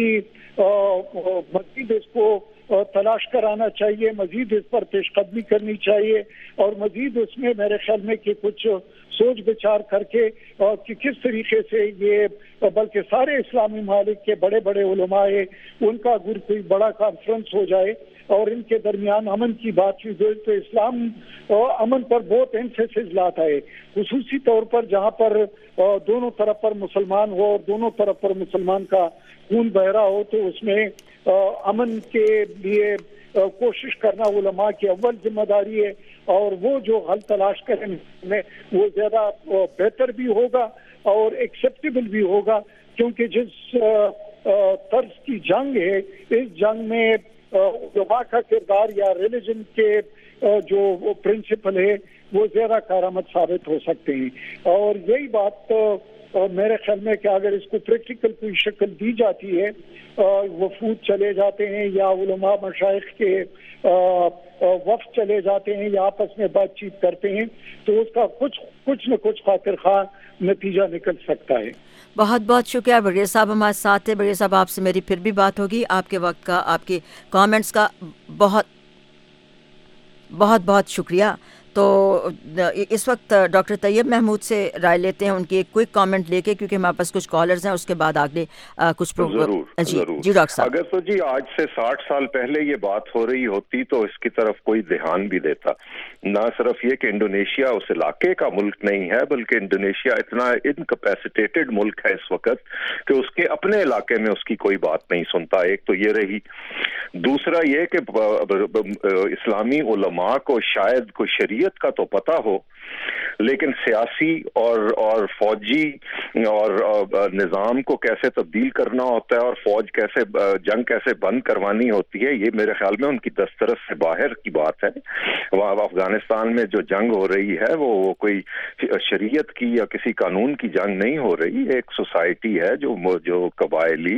مزید اس کو تلاش کرانا چاہیے، مزید اس پر پیش قدمی کرنی چاہیے، اور مزید اس میں میرے خیال میں کہ کچھ سوچ بچار کر کے کہ کس طریقے سے یہ بلکہ سارے اسلامی ممالک کے بڑے بڑے علماء ہیں ان کا اگر کوئی بڑا کانفرنس ہو جائے اور ان کے درمیان امن کی بات چیت ہوئی تو اسلام امن پر بہت ایمفیسس لاتا ہے، خصوصی طور پر جہاں پر دونوں طرف پر مسلمان ہو اور دونوں طرف پر مسلمان کا خون بہ رہا ہو، تو اس میں امن کے لیے کوشش کرنا علماء کی اول ذمہ داری ہے، اور وہ جو حل تلاش کریں میں وہ زیادہ بہتر بھی ہوگا اور ایکسیپٹیبل بھی ہوگا، کیونکہ جس طرز کی جنگ ہے اس جنگ میں علماء کا کردار یا ریلیجن کے جو پرنسپل ہے وہ زیادہ کارآمد ثابت ہو سکتے ہیں، اور یہی بات میرے خیال میں کہ اگر اس کو پریکٹیکل کوئی شکل دی جاتی ہے، وفود چلے جاتے ہیں یا علماء مشائخ کے وفد چلے جاتے ہیں یا آپس میں بات چیت کرتے ہیں، تو اس کا کچھ کچھ نہ کچھ خاطر خواہ نتیجہ نکل سکتا ہے۔ بہت بہت شکریہ بغیر صاحب، ہمارے ساتھ ہیں بغیر صاحب، آپ سے میری پھر بھی بات ہوگی، آپ کے وقت کا، آپ کے کامنٹس کا بہت بہت بہت شکریہ۔ تو اس وقت ڈاکٹر طیب محمود سے رائے لیتے ہیں، ان کی ایک کوئک کامنٹ لے کے، کیونکہ ہمارے پاس کچھ کالرز ہیں، اس کے بعد آگے کچھ ضرور جی ضرور جی ڈاکٹر صاحب۔ اگر تو جی آج سے ساٹھ سال پہلے یہ بات ہو رہی ہوتی تو اس کی طرف کوئی دھیان بھی دیتا، نہ صرف یہ کہ انڈونیشیا اس علاقے کا ملک نہیں ہے بلکہ انڈونیشیا اتنا انکیپیسیٹیٹڈ ملک ہے اس وقت کہ اس کے اپنے علاقے میں اس کی کوئی بات نہیں سنتا۔ ایک تو یہ رہی، دوسرا یہ کہ اسلامی علماء کو شاید کوئی شریعت کا تو پتہ ہو، لیکن سیاسی اور اور فوجی اور نظام کو کیسے تبدیل کرنا ہوتا ہے اور فوج کیسے جنگ کیسے بند کروانی ہوتی ہے، یہ میرے خیال میں ان کی دسترس سے باہر کی بات ہے۔ وہاں افغانستان میں جو جنگ ہو رہی ہے وہ وہ کوئی شریعت کی یا کسی قانون کی جنگ نہیں ہو رہی، ایک سوسائٹی ہے جو جو قبائلی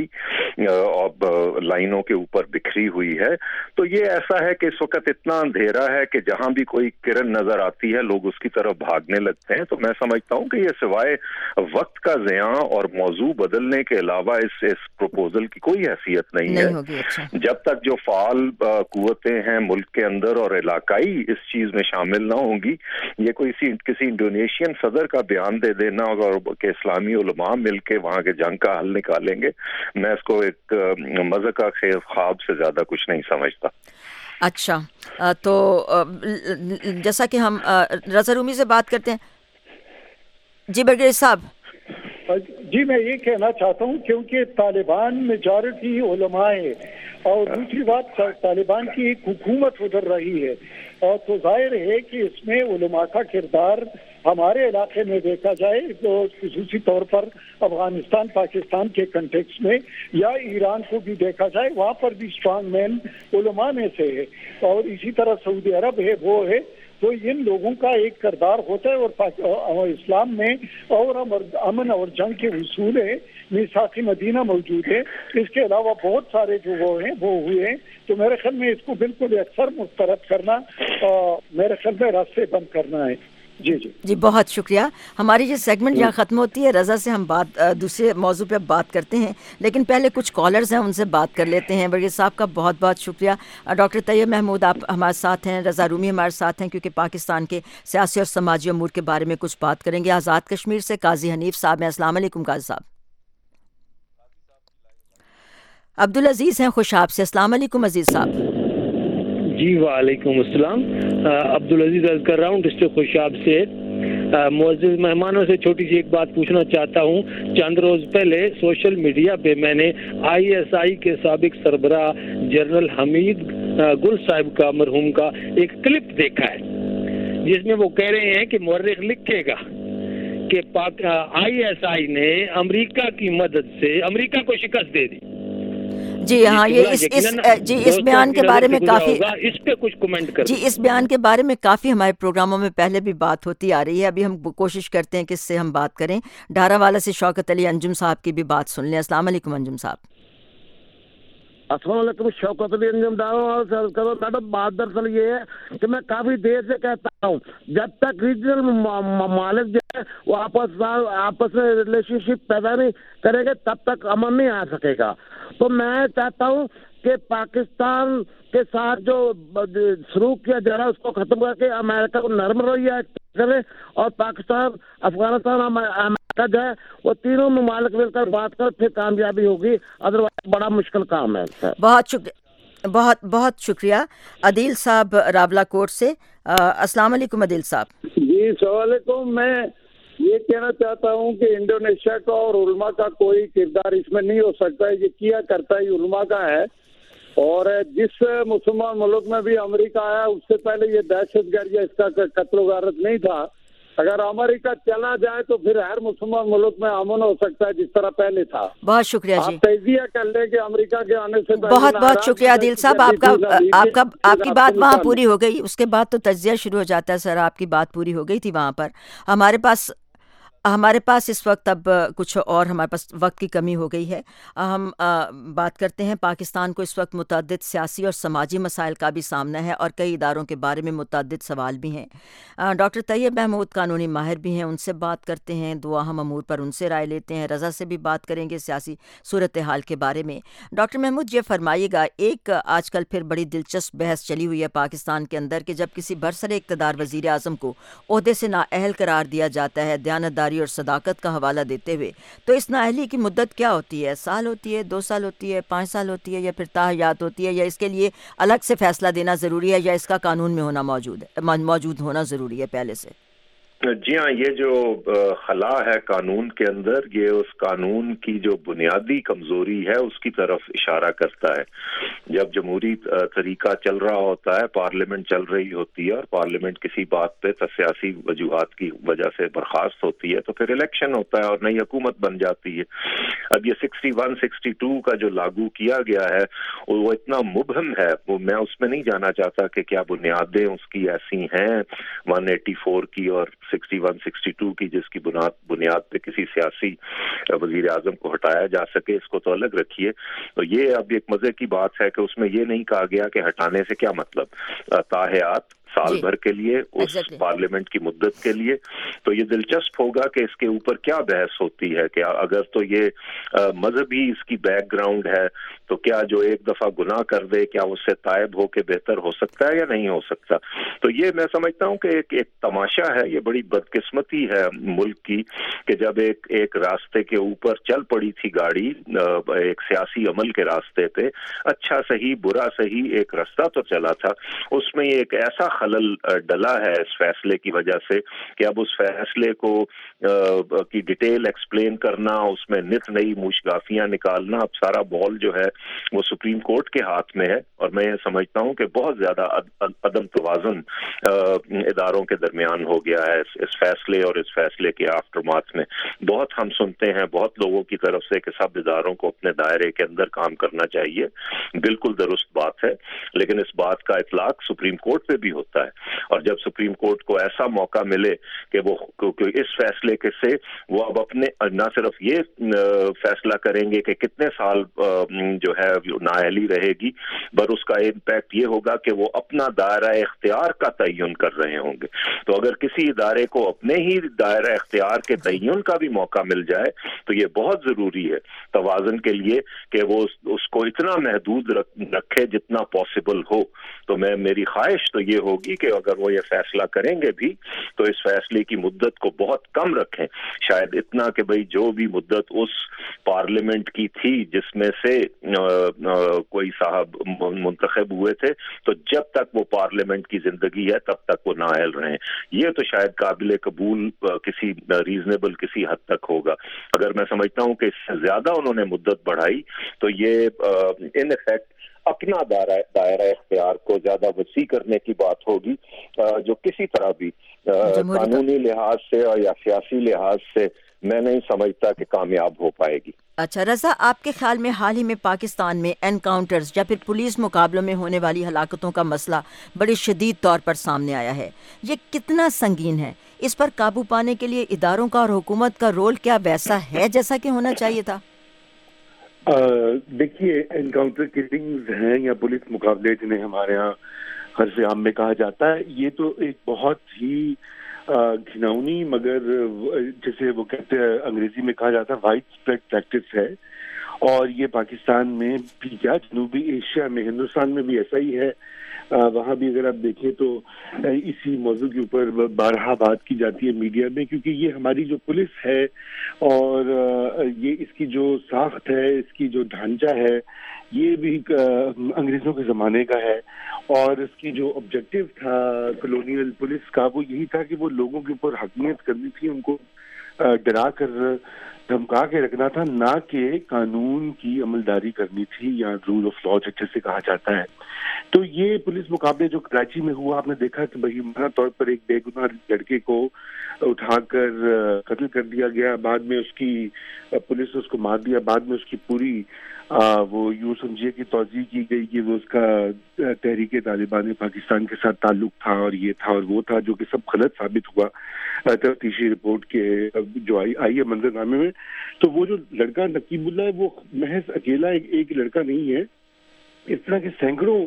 لائنوں کے اوپر بکھری ہوئی ہے۔ تو یہ ایسا ہے کہ اس وقت اتنا اندھیرا ہے کہ جہاں بھی کوئی کرن نظر آتی ہے لوگ اس کی طرف بھاگنے لگتے ہیں۔ تو میں سمجھتا ہوں کہ یہ سوائے وقت کا ضیاع اور موضوع بدلنے کے علاوہ اس اس پروپوزل کی کوئی حیثیت نہیں ہے۔ جب تک جو فعال قوتیں ہیں ملک کے اندر اور علاقائی اس چیز میں شامل نہ ہوں گی، یہ کوئی کسی انڈونیشین صدر کا بیان دے دینا اور کہ اسلامی علماء مل کے وہاں کے جنگ کا حل نکالیں گے، میں اس کو ایک مذہقہ خیز خواب سے زیادہ کچھ نہیں سمجھتا۔ اچھا، تو جیسا کہ ہم رضا رومی سے بات کرتے ہیں، جی برگیز صاحب۔ جی میں یہ کہنا چاہتا ہوں کیونکہ طالبان میجارٹی علماء ہے اور دوسری بات طالبان کی ایک حکومت ادھر رہی ہے، اور تو ظاہر ہے کہ اس میں علماء کا کردار ہمارے علاقے میں دیکھا جائے تو خصوصی طور پر افغانستان پاکستان کے کنٹیکس میں یا ایران کو بھی دیکھا جائے، وہاں پر بھی اسٹرانگ مین علماء میں سے ہے، اور اسی طرح سعودی عرب ہے وہ ہے، تو ان لوگوں کا ایک کردار ہوتا ہے، اور اسلام میں اور امن اور جنگ کے اصول ہے، میثاق مدینہ موجود ہے، اس کے علاوہ بہت سارے جو وہ ہیں وہ ہوئے ہیں، تو میرے خیال میں اس کو بالکل اکثر مسترد کرنا میرے خیال میں راستے بند کرنا ہے۔ جی جی جی بہت شکریہ. ہماری یہ سیگمنٹ یہاں ختم ہوتی ہے. رضا سے ہم بات دوسرے موضوع پہ بات کرتے ہیں، لیکن پہلے کچھ کالرز ہیں ان سے بات کر لیتے ہیں. ورگیز صاحب کا بہت بہت شکریہ. ڈاکٹر طیب محمود آپ ہمارے ساتھ ہیں، رضا رومی ہمارے ساتھ ہیں، کیونکہ پاکستان کے سیاسی اور سماجی امور کے بارے میں کچھ بات کریں گے. آزاد کشمیر سے قاضی حنیف صاحب ہیں. السلام علیکم قاضی صاحب. عبدالعزیز ہیں خوشاب سے. السلام علیکم عزیز صاحب. جی وعلیکم السلام. عبدالعزیز عرض کر رہا ہوں ڈسٹرکٹ خوشاب سے. معزز مہمانوں سے چھوٹی سی ایک بات پوچھنا چاہتا ہوں. چند روز پہلے سوشل میڈیا پہ میں نے آئی ایس آئی کے سابق سربراہ جنرل حمید گل صاحب کا مرحوم کا ایک کلپ دیکھا ہے، جس میں وہ کہہ رہے ہیں کہ مورخ لکھے گا کہ پاک آئی ایس آئی نے امریکہ کی مدد سے امریکہ کو شکست دے دی. جی ہاں، یہ اس اس جی اس بیان کے بارے میں کافی اس پہ کچھ کمنٹ کر جی اس بیان کے بارے میں کافی ہمارے پروگراموں میں پہلے بھی بات ہوتی آ رہی ہے. ابھی ہم کوشش کرتے ہیں کہ اس سے ہم بات کریں. ڈھارا والا سے شوکت علی انجم صاحب کی بھی بات سن لیں. السلام علیکم انجم صاحب. السلام علیکم. شوکت علی انجم ڈارو. میڈم بات دراصل یہ ہے کہ میں کافی دیر سے کہتا ہوں جب تک ریجنل ممالک جو ہے وہ آپس آپس میں ریلیشن شپ پیدا نہیں کریں گے تب تک امن نہیں آ سکے گا. تو میں چاہتا ہوں کہ پاکستان کے ساتھ جو سلوک کیا جا رہا ہے اس کو ختم کر کے امریکہ کو نرم رویہ کرے، اور پاکستان افغانستان امریکہ جو ہے وہ تینوں ممالک مل کر بات کر پھر کامیابی ہوگی. ادروائز بڑا مشکل کام ہے. بہت شکریہ بہت بہت شکریہ. عدیل صاحب راولا کوٹ سے. السلام علیکم عدیل صاحب. جی السلام علیکم. میں یہ کہنا چاہتا ہوں کہ انڈونیشیا کا اور علماء کا کوئی کردار اس میں نہیں ہو سکتا ہے. یہ کیا کرتا ہے علماء کا ہے، اور جس مسلمان ملک میں بھی امریکہ آیا اس سے پہلے یہ دہشت گرد یا اس کا قتل و غارت نہیں تھا. اگر امریکہ چلا جائے تو پھر ہر مسلمان ملک میں امن ہو سکتا ہے جس طرح پہلے تھا. بہت شکریہ جی. آپ تجزیہ کر لیں کہ امریکہ کے آنے سے بہت بہت شکریہ عدیل صاحب. آپ کا آپ کا آپ کی بات وہاں پوری ہو گئی، اس کے بعد تو تجزیہ شروع ہو جاتا ہے. سر آپ کی بات پوری ہو گئی تھی وہاں پر. ہمارے پاس ہمارے پاس اس وقت اب کچھ اور ہمارے پاس وقت کی کمی ہو گئی ہے. ہم بات کرتے ہیں پاکستان کو اس وقت متعدد سیاسی اور سماجی مسائل کا بھی سامنا ہے، اور کئی اداروں کے بارے میں متعدد سوال بھی ہیں. ڈاکٹر طیب محمود قانونی ماہر بھی ہیں، ان سے بات کرتے ہیں. دو اہم امور پر ان سے رائے لیتے ہیں. رضا سے بھی بات کریں گے سیاسی صورتحال کے بارے میں. ڈاکٹر محمود یہ فرمائیے گا، ایک آج کل پھر بڑی دلچسپ بحث چلی ہوئی ہے پاکستان کے اندر کہ جب کسی برسر اقتدار وزیر اعظم کو عہدے سے نااہل قرار دیا جاتا ہے دیانتداری اور صداقت کا حوالہ دیتے ہوئے، تو اس نااہلی کی مدت کیا ہوتی ہے؟ سال ہوتی ہے، دو سال ہوتی ہے، پانچ سال ہوتی ہے، یا پھر تا حیات ہوتی ہے، یا اس کے لیے الگ سے فیصلہ دینا ضروری ہے، یا اس کا قانون میں ہونا موجود ہے موجود ہونا ضروری ہے پہلے سے؟ جی ہاں، یہ جو خلا ہے قانون کے اندر، یہ اس قانون کی جو بنیادی کمزوری ہے اس کی طرف اشارہ کرتا ہے. جب جمہوری طریقہ چل رہا ہوتا ہے، پارلیمنٹ چل رہی ہوتی ہے، اور پارلیمنٹ کسی بات پہ سیاسی وجوہات کی وجہ سے برخاست ہوتی ہے، تو پھر الیکشن ہوتا ہے اور نئی حکومت بن جاتی ہے. اب یہ سکسٹی ون سکسٹی ٹو کا جو لاگو کیا گیا ہے وہ اتنا مبہم ہے، وہ میں اس میں نہیں جانا چاہتا کہ کیا بنیادیں اس کی ایسی ہیں ون ایٹی فور کی اور سکسٹی ون سکسٹی ٹو کی جس کی بنیاد بنیاد پہ کسی سیاسی وزیر اعظم کو ہٹایا جا سکے. اس کو تو الگ رکھیے. تو یہ اب ایک مزے کی بات ہے کہ اس میں یہ نہیں کہا گیا کہ ہٹانے سے کیا مطلب، تاحیات سال جی. بھر کے لیے اس exactly. پارلیمنٹ کی مدت کے لیے. تو یہ دلچسپ ہوگا کہ اس کے اوپر کیا بحث ہوتی ہے. کہ اگر تو یہ مذہبی اس کی بیک گراؤنڈ ہے تو کیا جو ایک دفعہ گناہ کر دے کیا اس سے تائب ہو کے بہتر ہو سکتا ہے یا نہیں ہو سکتا. تو یہ میں سمجھتا ہوں کہ ایک ایک تماشا ہے. یہ بڑی بدقسمتی ہے ملک کی کہ جب ایک ایک راستے کے اوپر چل پڑی تھی گاڑی، ایک سیاسی عمل کے راستے پہ، اچھا صحیح برا صحیح ایک راستہ تو چلا تھا، اس میں ایک ایسا خلل ڈلا ہے اس فیصلے کی وجہ سے کہ اب اس فیصلے کو کی ڈیٹیل ایکسپلین کرنا، اس میں نت نئی موشگافیاں نکالنا، اب سارا بال جو ہے وہ سپریم کورٹ کے ہاتھ میں ہے. اور میں یہ سمجھتا ہوں کہ بہت زیادہ عدم توازن اداروں کے درمیان ہو گیا ہے اس فیصلے اور اس فیصلے کے آفٹر ماتھ میں. بہت ہم سنتے ہیں بہت لوگوں کی طرف سے کہ سب اداروں کو اپنے دائرے کے اندر کام کرنا چاہیے، بالکل درست بات ہے، لیکن اس بات کا اطلاق سپریم کورٹ پہ بھی ہوتا ہوتا ہے. اور جب سپریم کورٹ کو ایسا موقع ملے کہ وہ اس فیصلے کے سے وہ اب اپنے نہ صرف یہ فیصلہ کریں گے کہ کتنے سال جو ہے نااہلی رہے گی، پر اس کا امپیکٹ یہ ہوگا کہ وہ اپنا دائرہ اختیار کا تعین کر رہے ہوں گے. تو اگر کسی ادارے کو اپنے ہی دائرہ اختیار کے تعین کا بھی موقع مل جائے تو یہ بہت ضروری ہے توازن کے لیے کہ وہ اس کو اتنا محدود رکھے جتنا پاسبل ہو. تو میں میری خواہش تو یہ ہوگی کہ اگر وہ یہ فیصلہ کریں گے بھی تو اس فیصلے کی مدت کو بہت کم رکھیں، شاید اتنا کہ بھئی جو بھی مدت اس پارلیمنٹ کی تھی جس میں سے کوئی صاحب منتخب ہوئے تھے، تو جب تک وہ پارلیمنٹ کی زندگی ہے تب تک وہ نااہل رہیں. یہ تو شاید قابل قبول کسی ریزنیبل کسی حد تک ہوگا. اگر میں سمجھتا ہوں کہ اس سے زیادہ انہوں نے مدت بڑھائی تو یہ ان ایفیکٹ اپنا دائرہ دائرہ اختیار کو زیادہ وسیع کرنے کی بات ہوگی، جو کسی طرح بھی قانونی لحاظ سے اور یا سیاسی لحاظ سے میں نہیں سمجھتا کہ کامیاب ہو پائے گی. اچھا رضا، آپ کے خیال میں حال ہی میں پاکستان میں انکاؤنٹرز یا پھر پولیس مقابلوں میں ہونے والی ہلاکتوں کا مسئلہ بڑے شدید طور پر سامنے آیا ہے، یہ کتنا سنگین ہے؟ اس پر قابو پانے کے لیے اداروں کا اور حکومت کا رول کیا ویسا ہے جیسا کہ ہونا چاہیے تھا؟ دیکھیے، انکاؤنٹر کلنگز ہیں یا پولیس مقابلے جنہیں ہمارے ہاں حرف عام میں کہا جاتا ہے، یہ تو ایک بہت ہی گھناؤنی مگر جیسے وہ کہتے ہیں انگریزی میں کہا جاتا ہے وائڈ اسپریڈ پریکٹس ہے. اور یہ پاکستان میں بھی کیا جنوبی ایشیا میں، ہندوستان میں بھی ایسا ہی ہے. وہاں بھی اگر آپ دیکھیں تو اسی موضوع کے اوپر بارہا بات کی جاتی ہے میڈیا میں، کیونکہ یہ ہماری جو پولیس ہے اور یہ اس کی جو ساخت ہے، اس کی جو ڈھانچہ ہے، یہ بھی انگریزوں کے زمانے کا ہے. اور اس کی جو آبجیکٹو تھا کلونیل پولیس کا وہ یہی تھا کہ وہ لوگوں کے اوپر حاکمیت کرنی تھی، ان کو ڈرا کر دھمکا کے رکھنا تھا، نہ کہ قانون کی عملداری کرنی تھی یا رول آف لا اچھے سے کہا جاتا ہے. تو یہ پولیس مقابلے جو کراچی میں ہوا، آپ نے دیکھا کہ بہیمانہ طور پر ایک بے گناہ لڑکے کو اٹھا کر قتل کر دیا گیا، بعد میں اس کی پولیس نے اس کو مار دیا، بعد میں اس کی پوری آ, وہ یوں سمجھیے کہ توضیح کی گئی کہ وہ اس کا تحریک طالبان پاکستان کے ساتھ تعلق تھا اور یہ تھا اور وہ تھا، جو کہ سب غلط ثابت ہوا تفتیشی رپورٹ کے جو آئی آئی ہے منظر نامے میں. تو وہ جو لڑکا نقیب اللہ ہے وہ محض اکیلا ایک, ایک لڑکا نہیں ہے. اس طرح کے سینکڑوں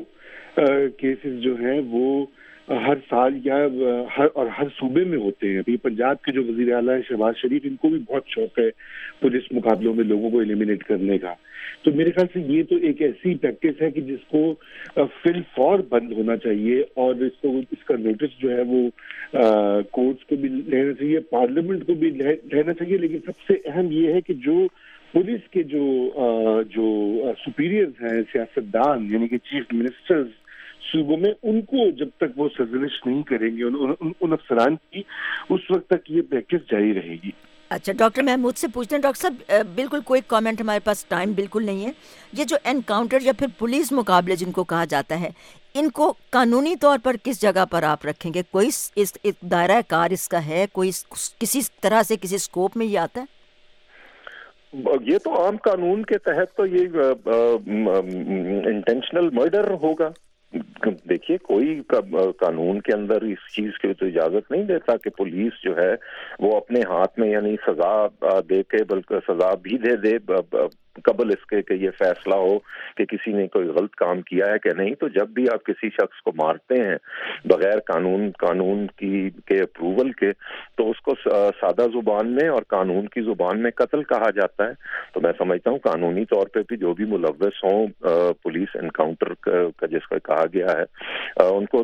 کیسز جو ہیں وہ ہر سال یا ہر اور ہر صوبے میں ہوتے ہیں. ابھی پنجاب کے جو وزیر اعلیٰ ہیں شہباز شریف، ان کو بھی بہت شوق ہے پولیس مقابلوں میں لوگوں کو ایلیمینیٹ کرنے کا. تو میرے خیال سے یہ تو ایک ایسی پریکٹس ہے کہ جس کو فی الفور بند ہونا چاہیے، اور اس کو اس کا نوٹس جو ہے وہ کورٹس کو بھی لینا چاہیے، پارلیمنٹ کو بھی لینا چاہیے. لیکن سب سے اہم یہ ہے کہ جو پولیس کے جو جو سپیریئرز ہیں، سیاستدان یعنی کہ چیف منسٹرز صوبوں میں، ان کو جب تک وہ سرزنش نہیں کریں گے ان, ان, ان افسران کی، اس وقت تک یہ پریکٹس جاری رہے گی. اچھا ڈاکٹر محمود سے پوچھتے ہیں. ڈاکٹر صاحب بالکل کوئی کامنٹ، ہمارے پاس ٹائم بالکل نہیں ہے. یہ جو انکاؤنٹر یا پھر پولیس مقابلے جن کو کہا جاتا ہے، ان کو قانونی طور پر کس جگہ پر آپ رکھیں گے؟ کوئی اس دائرہ کار اس کا ہے؟ کوئی کسی طرح سے کسی اسکوپ میں یہ آتا ہے؟ یہ تو عام قانون کے تحت تو یہ انٹینشنل مرڈر ہوگا. دیکھیے، کوئی قانون کے اندر اس چیز کی تو اجازت نہیں دیتا کہ پولیس جو ہے وہ اپنے ہاتھ میں یعنی سزا دے کے، بلکہ سزا بھی دے دے قبل اس کے کہ یہ فیصلہ ہو کہ کسی نے کوئی غلط کام کیا ہے کہ نہیں. تو جب بھی آپ کسی شخص کو مارتے ہیں بغیر قانون قانون کی کے اپروول کے، تو اس کو سادہ زبان میں اور قانون کی زبان میں قتل کہا جاتا ہے. تو میں سمجھتا ہوں قانونی طور پہ بھی جو بھی ملوث ہوں پولیس انکاؤنٹر کا جس کا کہا گیا ہے، ان کو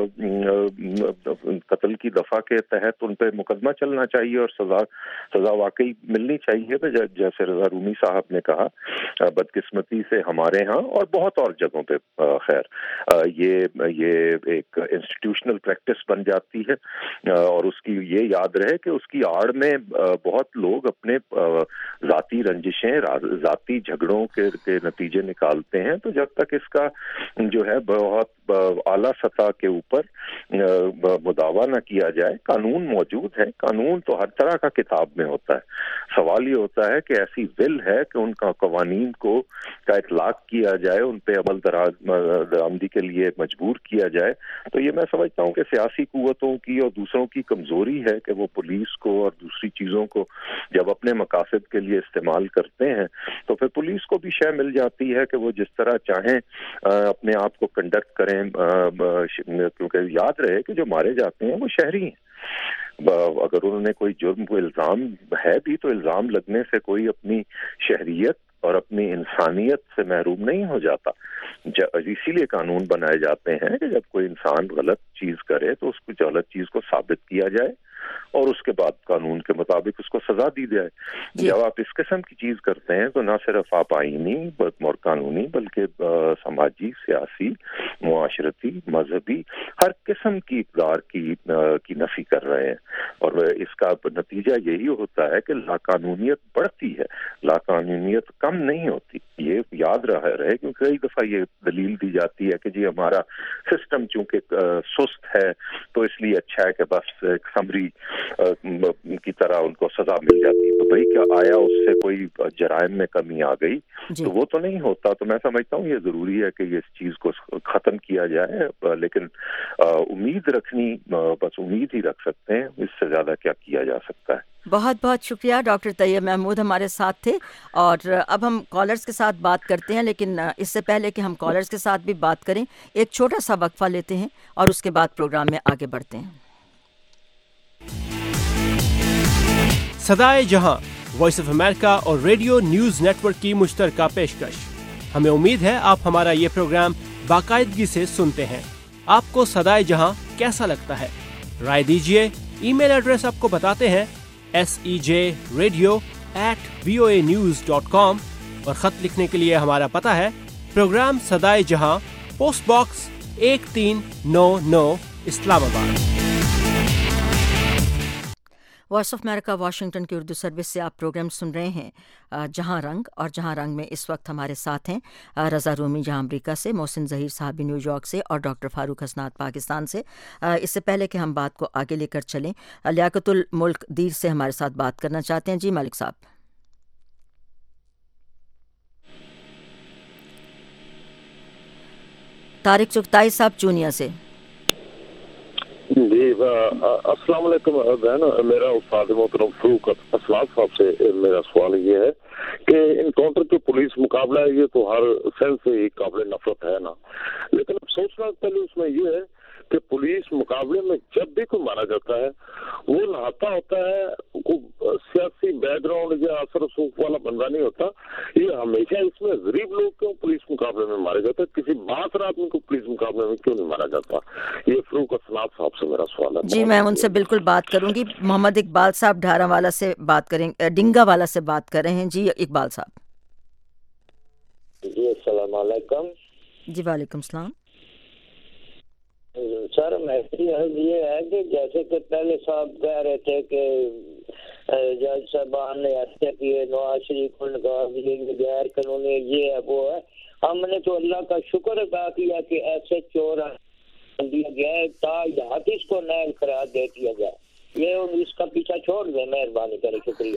قتل کی دفعہ کے تحت ان پہ مقدمہ چلنا چاہیے اور سزا سزا واقعی ملنی چاہیے. جیسے رضا رومی صاحب نے کہا، بدقسمتی سے ہمارے ہاں اور بہت اور جگہوں پہ خیر یہ یہ ایک انسٹیٹیوشنل پریکٹس بن جاتی ہے، اور اس کی یہ یاد رہے کہ اس کی آڑ میں بہت لوگ اپنے ذاتی رنجشیں، ذاتی جھگڑوں کے نتیجے نکالتے ہیں. تو جب تک اس کا جو ہے بہت اعلیٰ سطح کے اوپر مداوا نہ کیا جائے، قانون موجود ہے. قانون تو ہر طرح کا کتاب میں ہوتا ہے. سوال یہ ہوتا ہے کہ ایسی ول ہے کہ ان قوانین کو کا اطلاق کیا جائے, ان پہ عمل درآمدی کے لیے مجبور کیا جائے, تو یہ میں سمجھتا ہوں کہ سیاسی قوتوں کی اور دوسروں کی کمزوری ہے کہ وہ پولیس کو اور دوسری چیزوں کو جب اپنے مقاصد کے لیے استعمال کرتے ہیں تو پھر پولیس کو بھی شے مل جاتی ہے کہ وہ جس طرح چاہیں اپنے آپ کو کنڈکٹ کریں, کیونکہ یاد رہے کہ جو مارے جاتے ہیں وہ شہری ہیں. اگر انہوں نے کوئی جرم کو الزام ہے بھی تو الزام لگنے سے کوئی اپنی شہریت اور اپنی انسانیت سے محروم نہیں ہو جاتا. اسی لیے قانون بنائے جاتے ہیں کہ جب کوئی انسان غلط چیز کرے تو اس کو غلط چیز کو ثابت کیا جائے اور اس کے بعد قانون کے مطابق اس کو سزا دی جائے. جب آپ اس قسم کی چیز کرتے ہیں تو نہ صرف آپ آئینی اور قانونی بلکہ سماجی, سیاسی, معاشرتی, مذہبی ہر قسم کی اقدار کی کی نفی کر رہے ہیں, اور اس کا نتیجہ یہی ہوتا ہے کہ لاقانونیت بڑھتی ہے, لاقانونیت کم نہیں ہوتی. یہ یاد رہا رہے کیونکہ کئی دفعہ یہ دلیل دی جاتی ہے کہ جی ہمارا سسٹم چونکہ سست ہے تو اس لیے اچھا ہے کہ بس ایک سمری کی طرح ان کو سزا مل جاتی ہے. تو بھائی کیا آیا اس سے کوئی جرائم میں کمی آ گئی؟ تو وہ تو نہیں ہوتا. تو میں سمجھتا ہوں یہ ضروری ہے کہ یہ اس چیز کو ختم کیا جائے, لیکن امید رکھنی, بس امید ہی رکھ سکتے ہیں, اس سے زیادہ کیا کیا جا سکتا ہے. بہت بہت شکریہ ڈاکٹر طیب محمود ہمارے ساتھ تھے, اور اب ہم کالرز کے ساتھ بات کرتے ہیں, لیکن اس سے پہلے کہ ہم کالرز کے ساتھ بھی بات کریں ایک چھوٹا سا وقفہ لیتے ہیں اور اس کے بعد پروگرام میں آگے بڑھتے ہیں. صدائے جہاں وائس آف امریکہ اور ریڈیو نیوز نیٹ ورک کی مشترکہ پیشکش. ہمیں امید ہے آپ ہمارا یہ پروگرام باقاعدگی سے سنتے ہیں. آپ کو صدائے جہاں کیسا لگتا ہے؟ رائے دیجیے. ای میل ایڈریس آپ کو بتاتے ہیں, S E J radio at V O A news dot com, اور خط لکھنے کے لیے ہمارا پتہ ہے پروگرام صدائے جہاں, پوسٹ باکس ایک تین نو نو, اسلام آباد. وائس آف امریکہ واشنگٹن کی اردو سروس سے آپ پروگرام سن رہے ہیں جہاں رنگ, اور جہاں رنگ میں اس وقت ہمارے ساتھ ہیں رضا رومی جہاں امریکہ سے, محسن ظہیر صاحب نیو یارک سے, اور ڈاکٹر فاروق حسنات پاکستان سے. اس سے پہلے کہ ہم بات کو آگے لے کر چلیں, لیاقت الملک دیر سے ہمارے ساتھ بات کرنا چاہتے ہیں. جی ملک صاحب. طارق چغتائی صاحب چونیا سے. جی السلام علیکم بہن, میرا استاد محترم فاروق اسلام صاحب سے میرا سوال یہ ہے کہ انکاؤنٹر کے پولیس مقابلہ ہے, یہ تو ہر سینس سے ہی قابل نفرت ہے نا, لیکن اب سوچنا پہلے اس میں یہ ہے کہ پولیس مقابلے میں جب بھی کوئی مارا جاتا ہے وہ نہاتا ہوتا ہے, کوئی سیاسی بیک گراؤنڈ یا اثر رسوخ والا بندہ نہیں ہوتا. یہ ہمیشہ اس میں غریب لوگ کیوں پولیس مقابلے میں مارے جاتے ہیں, کسی باطر آدمی کو پولیس مقابلے میں کیوں نہیں مارا جاتا؟ یہ فاروق اسناد صاحب سے میرا سوال ہے. جی میں ان سے بالکل بات کروں گی. محمد اقبال صاحب ڈھارا والا سے بات کریں, ڈنگا والا سے بات کر رہے ہیں. جی اقبال صاحب. جی السلام علیکم. جی وعلیکم السلام. سر میری عرض یہ ہے کہ جیسے کہ پہلے صاحب کہہ رہے تھے کہ جج صاحبان نے ایسے کیے, نواز شریف کو نکال دیے, غیر قانونی یہ ہے وہ ہے. ہم نے تو اللہ کا شکر ادا کیا کہ ایسے چور دیا گیا ہے, تا یہاں اس کو نیل قرار دے دیا جائے. یہ اس کا پیچھا چھوڑ دیں, مہربانی کریں. شکریہ.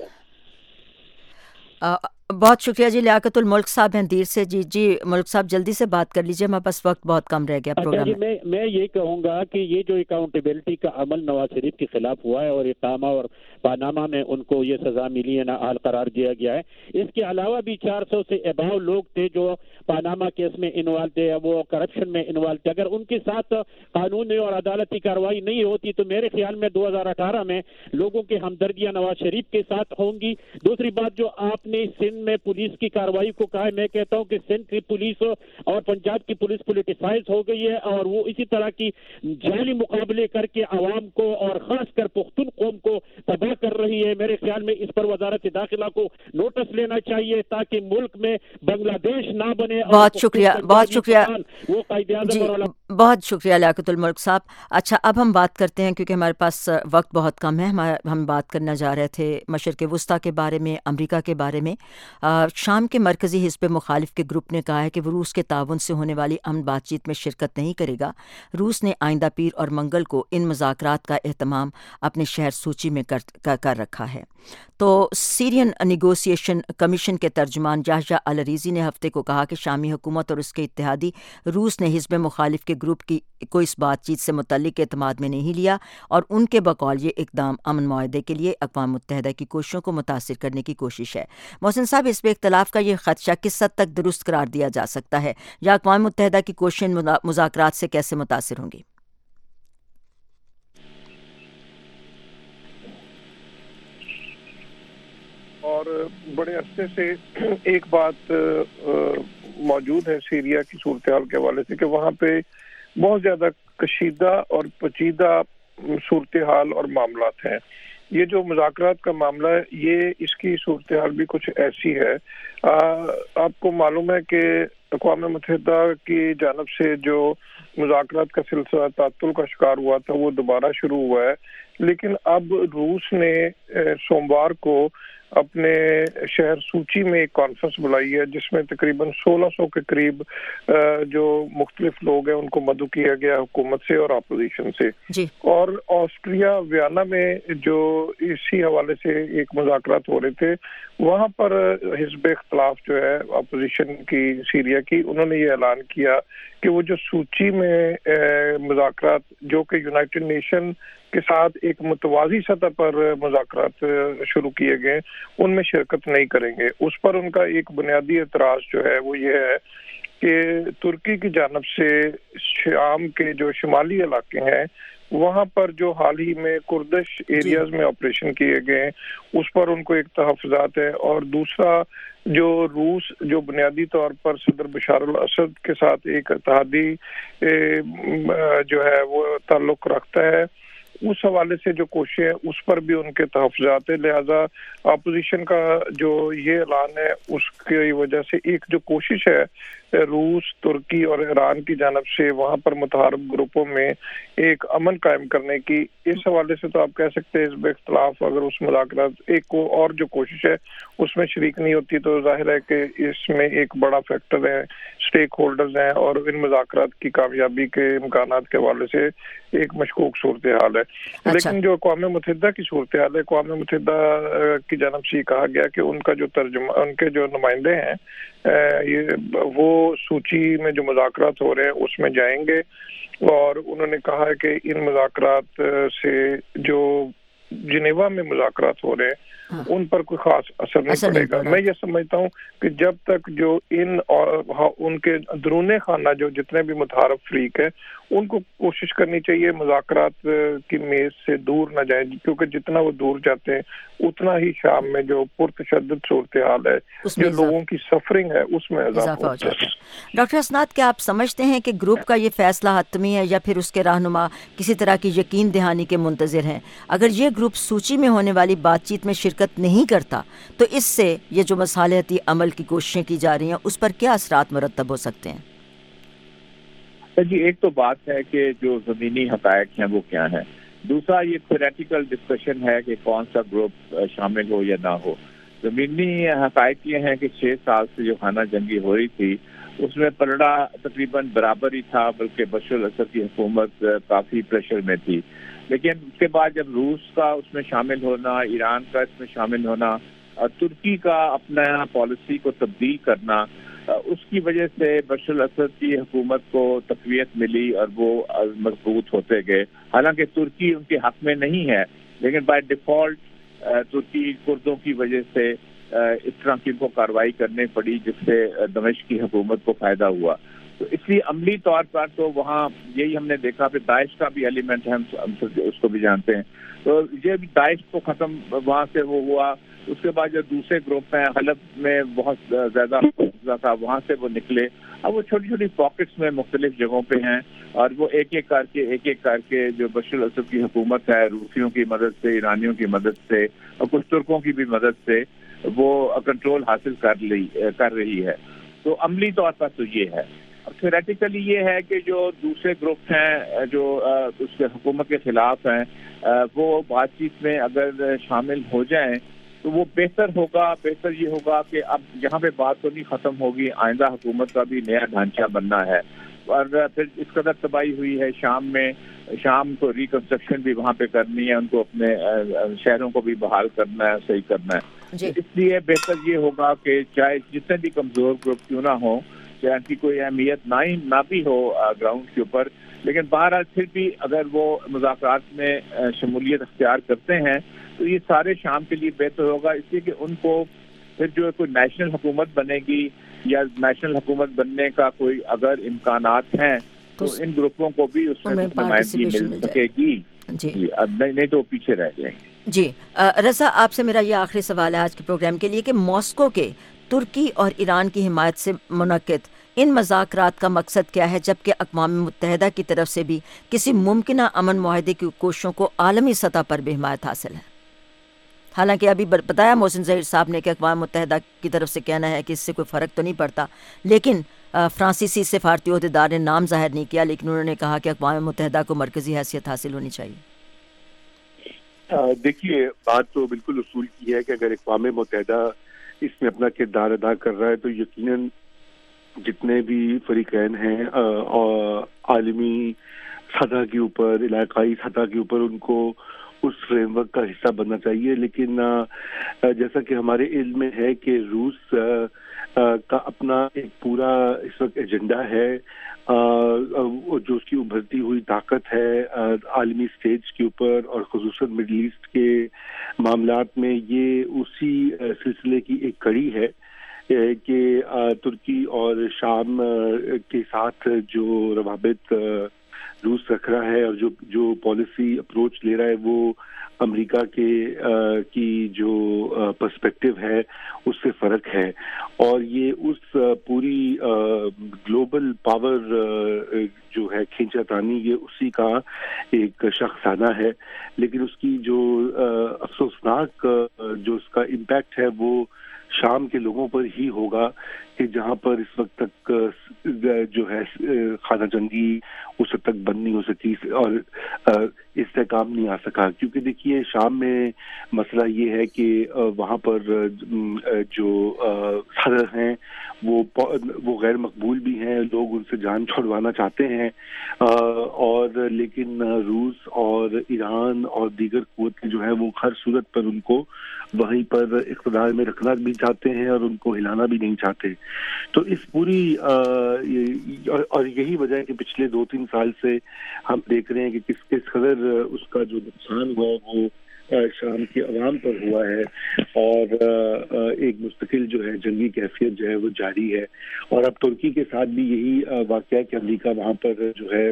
بہت شکریہ. جی لیاقت الملک صاحب ہیں دیر سے. جی جی ملک صاحب جلدی سے بات کر لیجیے, ہمارے پاس وقت بہت کم رہ گیا پروگرام میں. میں یہ کہوں گا کہ یہ جو اکاؤنٹیبلٹی کا عمل نواز شریف کے خلاف ہوا ہے اور اقامہ اور پاناما میں ان کو یہ سزا ملی ہے, نااہل قرار دیا گیا ہے. اس کے علاوہ بھی چار سو سے اباؤ لوگ تھے جو پاناما کیس میں انوالو تھے, وہ کرپشن میں انوالو تھے. اگر ان کے ساتھ قانونی اور عدالتی کارروائی نہیں ہوتی تو میرے خیال میں دو ہزار اٹھارہ میں لوگوں کی ہمدردیاں نواز شریف کے ساتھ ہوں گی. دوسری بات جو آپ نے سندھ میں پولیس کی کارروائی کو کہا ہے, میں کہتا ہوں کہ سندھ کی پولیس اور پنجاب کی پولیس پولیٹیسائز ہو گئی ہے, اور وہ اسی طرح کی جعلی مقابلے کر کے عوام کو اور خاص کر پختون قوم کو تباہ کر رہی ہے. میرے خیال میں اس پر وزارت داخلہ کو نوٹس لینا چاہیے تاکہ ملک میں بنگلہ دیش نہ بنے. بہت شکریہ, بہت شکریہ. وہ قائد جی بہت شکریہ لیاقت الملک صاحب. اچھا اب ہم بات کرتے ہیں کیونکہ ہمارے پاس وقت بہت کم ہے. ہم بات کرنا جا رہے تھے مشرق وسطیٰ کے بارے میں, امریکہ کے بارے میں. शाम के मरकज़ी हिज़्ब मुखालिफ के ग्रुप ने कहा है कि वो रूस के ताउन से होने वाली अमन बातचीत में शिरकत नहीं करेगा। रूस ने आइंदा पीर और मंगल को इन मुज़ाकरात का एहतमाम अपने शहर सूची में कर, कर, कर रखा है। तो सीरियन नेगोशिएशन कमीशन के तर्जुमान याह्या अल-अरीज़ी ने हफ्ते को कहा कि शामी हुकूमत और उसके इत्तेहादी रूस ने हिज़्ब मुखालिफ के ग्रुप की को इस बातचीत से मुतल्लिक एतमाद में नहीं लिया और उनके बकौल ये इक़दाम अमन मुआहदे के लिए अक़वाम मुत्तहिदा की कोशिशों को मुतासिर करने की कोशिश है। मोहसिन साहब, इस पे इख्तलाफ का ये खदशा किस हद तक दुरुस्त करार दिया जा सकता है या अक़वाम मुत्तहिदा की कोशिशें मुज़ाकरात से कैसे मुतासिर होंगी? और बड़े अरसे से एक बात मौजूद है सीरिया की सूरत हाल के हवाले से कि वहाँ पे बहुत ज़्यादा कशीदा और पेचीदा सूरत हाल और मामलात हैं। ये जो मुज़ाकरात का मामला है, ये इसकी सूरत हाल भी कुछ ऐसी है। आ, आपको मालूम है कि अक़वाम मुत्तहिदा की जानब से जो मुज़ाकरात का सिलसिला तातुल का शिकार हुआ था वो दोबारा शुरू हुआ है, लेकिन अब रूस ने सोमवार को अपने शहर सूची में एक कॉन्फ्रेंस बुलाई है जिसमें तकरीबन सोलह सौ के करीब जो मुख्तलिफ लोग हैं उनको मदऊ किया गया हुकूमत से और अपोजिशन से जी। और ऑस्ट्रिया वियना में जो इसी हवाले से एक मुज़ाकरात हो रहे थे, वहाँ पर हिज़्ब इख्तिलाफ जो है अपोजिशन की सीरिया की, उन्होंने ये ऐलान किया कि वो जो सूची में मुज़ाकरात जो कि यूनाइटेड नेशन के साथ एक मुतवाज़ी सतह पर मुज़ाकरात शुरू किए गए, उनमें शिरकत नहीं करेंगे। उस पर उनका एक बुनियादी एतराज़ जो है वो ये है कि तुर्की की जानब से शाम के जो शुमाली इलाके हैं वहाँ पर जो हाल ही में कुर्दिश एरियाज में ऑपरेशन किए गए, उस पर उनको एक तहफ़्फ़ुज़ात है। और दूसरा, जो रूस जो बुनियादी तौर पर सदर बशार अल असद के साथ एक इत्तेहादी जो है वो ताल्लुक़ रखता है, उस हवाले से जो कोशिश है उस पर भी उनके तहफ़्फ़ुज़ात है। लिहाजा अपोजिशन का जो ये ऐलान है उसकी वजह से एक जो कोशिश है रूस, तुर्की और ईरान की जानब से वहाँ पर मुतहारब ग्रुपों में एक अमन कायम करने की, इस हवाले से तो आप कह सकते हैं हिज़्ब इख्तिलाफ अगर उस मुज़ाकरात एक को और जो कोशिश है उसमें शरीक नहीं होती तो जाहिर है कि इसमें एक बड़ा फैक्टर है, स्टेक होल्डर्स हैं और इन मुज़ाकरात की कामयाबी के इम्कानात के हवाले से एक मशकूक सूरत हाल है। अच्छा। लेकिन जो अक़वाम मुत्तहिदा की सूरत हाल है, अक़वाम मुत्तहिदा की जानब से कहा गया कि उनका जो तर्जुमा, उनके जो नुमाइंदे हैं ये वो सूची में जो मुज़ाकरात हो रहे हैं उसमें जाएंगे और उन्होंने कहा है कि इन मुज़ाकरात से जो जिनेवा में मुज़ाकरात हो रहे हैं हाँ। उन पर कोई खास असर नहीं असर पड़ेगा। नहीं मैं ये समझता हूँ कि जब तक जो इन और उनके अंदरूने खाना जो जितने भी मुतहारब फ्रीक है उनको कोशिश करनी चाहिए मुज़ाकरात की मेज से दूर न जाए, क्योंकि जितना वो दूर जाते हैं उतना ही शाम में जो पुरतशद्दुद सूरत हाल है, जो लोगों की सफरिंग है, उसमें इजाफा हो जाता है। डॉक्टर हसनात, क्या आप समझते हैं कि ग्रुप का ये फैसला हतमी है या फिर उसके रहनुमा किसी तरह की यकीन दहानी के मुंतज़िर हैं? अगर ये ग्रुप सूची में होने वाली बातचीत में शिरकत नहीं करता तो इससे ये जो मसालहती अमल की कोशिशें की जा रही हैं उस पर क्या असरात मुरतब हो सकते हैं? जी, एक तो बात है कि जो ज़मीनी हक़ाइक़ हैं वो क्या हैं, दूसरा ये थ्योरेटिकल डिस्कशन है कि कौन सा ग्रुप शामिल हो या ना हो। ज़मीनी हक़ाइक़ ये हैं कि छः साल से जो खाना जंगी हो रही थी उसमें पलड़ा तकरीबन बराबर ही था, बल्कि बशर अल असद की हुकूमत काफ़ी प्रेशर में थी। लेकिन उसके बाद जब रूस का उसमें शामिल होना, ईरान का इसमें शामिल होना और तुर्की का अपना पॉलिसी को तब्दील करना, उसकी वजह से बशर अल असद की हुकूमत को तक़वियत मिली और वो मजबूत होते गए। हालांकि तुर्की उनके हक में नहीं है, लेकिन बाय डिफ़ॉल्ट तुर्की कुर्दों की वजह से इस तरह की उनको कार्रवाई करनी पड़ी जिससे दमिश्क की हुकूमत को फ़ायदा हुआ। तो इसलिए अमली तौर पर तो वहाँ यही हमने देखा कि दाइश का भी एलिमेंट है, हम उसको भी जानते हैं। तो ये भी दाइश को ख़त्म वहाँ से वो हुआ। उसके बाद जो दूसरे ग्रुप हैं, हलब में बहुत ज़्यादा था, वहाँ से वो निकले। अब वो छोटी छोटी पॉकेट्स में मुख्तलिफ जगहों पे हैं और वो एक एक करके एक एक करके जो बशर अल असद की हुकूमत है, रूसियों की मदद से, ईरानियों की मदद से और कुछ तुर्कों की भी मदद से वो कंट्रोल हासिल कर ली कर रही है। तो अमली तौर पर तो ये है। थ्योरेटिकली ये है कि जो दूसरे ग्रुप हैं जो उसके हुकूमत के खिलाफ हैं, वो बातचीत में अगर शामिल हो जाएं تو وہ بہتر ہوگا بہتر یہ ہوگا کہ اب یہاں پہ بات تو نہیں ختم ہوگی، آئندہ حکومت کا بھی نیا ڈھانچہ بننا ہے، اور پھر اس قدر تباہی ہوئی ہے شام میں، شام کو ریکنسٹرکشن بھی وہاں پہ کرنی ہے، ان کو اپنے شہروں کو بھی بحال کرنا ہے، صحیح کرنا ہے جی. اس لیے بہتر یہ ہوگا کہ چاہے جتنے بھی کمزور گروپ کیوں نہ ہوں، چاہے ان کی کوئی اہمیت نہ ہی نہ بھی ہو گراؤنڈ کے اوپر، لیکن بہرحال پھر بھی اگر وہ مذاکرات میں شمولیت اختیار کرتے ہیں تو یہ سارے شام کے لیے بہتر ہوگا، اس لیے کہ ان کو پھر جو کوئی نیشنل حکومت بنے گی یا نیشنل حکومت بننے کا کوئی اگر امکانات ہیں تو ان گروپوں کو بھی اس میں نمائندگی مل سکے گی جی، نہیں تو پیچھے رہ جائیں گے. جی رضا، آپ سے میرا یہ آخری سوال ہے آج کے پروگرام کے لیے کہ ماسکو کے ترکی اور ایران کی حمایت سے منعقد ان مذاکرات کا مقصد کیا ہے، جبکہ اقوام متحدہ کی طرف سے بھی کسی ممکنہ امن معاہدے کی کوششوں کو عالمی سطح پر بھی حمایت حاصل ہے؟ حالانکہ ابھی بتایا محسن ظہیر صاحب نے کہ اقوام متحدہ کی طرف سے کہنا ہے کہ اس سے کوئی فرق تو نہیں پڑتا، لیکن فرانسیسی سفارتی عہدیدار نے نام ظاہر نہیں کیا، لیکن انہوں نے کہا کہ اقوام متحدہ کو مرکزی حیثیت حاصل ہونی چاہیے. دیکھیے، بات تو بالکل اصول کی ہے کہ اگر اقوام متحدہ اس میں اپنا کردار ادا کر رہا ہے تو یقیناً جتنے بھی فریقین ہیں عالمی سطح کے اوپر، علاقائی سطح کے اوپر، ان کو اس فریم ورک کا حصہ بننا چاہیے. لیکن جیسا کہ ہمارے علم میں ہے کہ روس کا اپنا ایک پورا اس وقت ایجنڈا ہے، جو اس کی ابھرتی ہوئی طاقت ہے عالمی سٹیج کے اوپر اور خصوصاً مڈل ایسٹ کے معاملات میں، یہ اسی سلسلے کی ایک کڑی ہے کہ ترکی اور شام کے ساتھ جو روابط روس رکھ رہا ہے اور جو جو پالیسی اپروچ لے رہا ہے وہ امریکہ کے کی جو پرسپیکٹو ہے اس سے فرق ہے، اور یہ اس پوری گلوبل پاور جو ہے کھینچا تانی، یہ اسی کا ایک شخصانہ ہے. لیکن اس کی جو افسوسناک جو اس کا امپیکٹ ہے وہ شام کے لوگوں پر ہی ہوگا کہ جہاں پر اس وقت تک جو ہے خانہ جنگی اس حد تک بند نہیں ہو سکی اور استحکام نہیں آ سکا. کیونکہ دیکھیے شام میں مسئلہ یہ ہے کہ وہاں پر جو صدر ہیں وہ وہ غیر مقبول بھی ہیں، لوگ ان سے جان چھڑوانا چاہتے ہیں، اور لیکن روس اور ایران اور دیگر قوتیں جو ہیں وہ ہر صورت پر ان کو وہیں پر اقتدار میں رکھنا بھی چاہتے ہیں اور ان کو ہلانا بھی نہیں چاہتے. تو اس پوری اور یہی وجہ ہے کہ پچھلے دو تین سال سے ہم دیکھ رہے ہیں کہ کس کس قدر اس کا جو نقصان ہوا وہ شام کی عوام پر ہوا ہے، اور ایک مستقل جو ہے جنگی کیفیت جو ہے وہ جاری ہے. اور اب ترکی کے ساتھ بھی یہی واقعہ کہ امریکہ وہاں پر جو ہے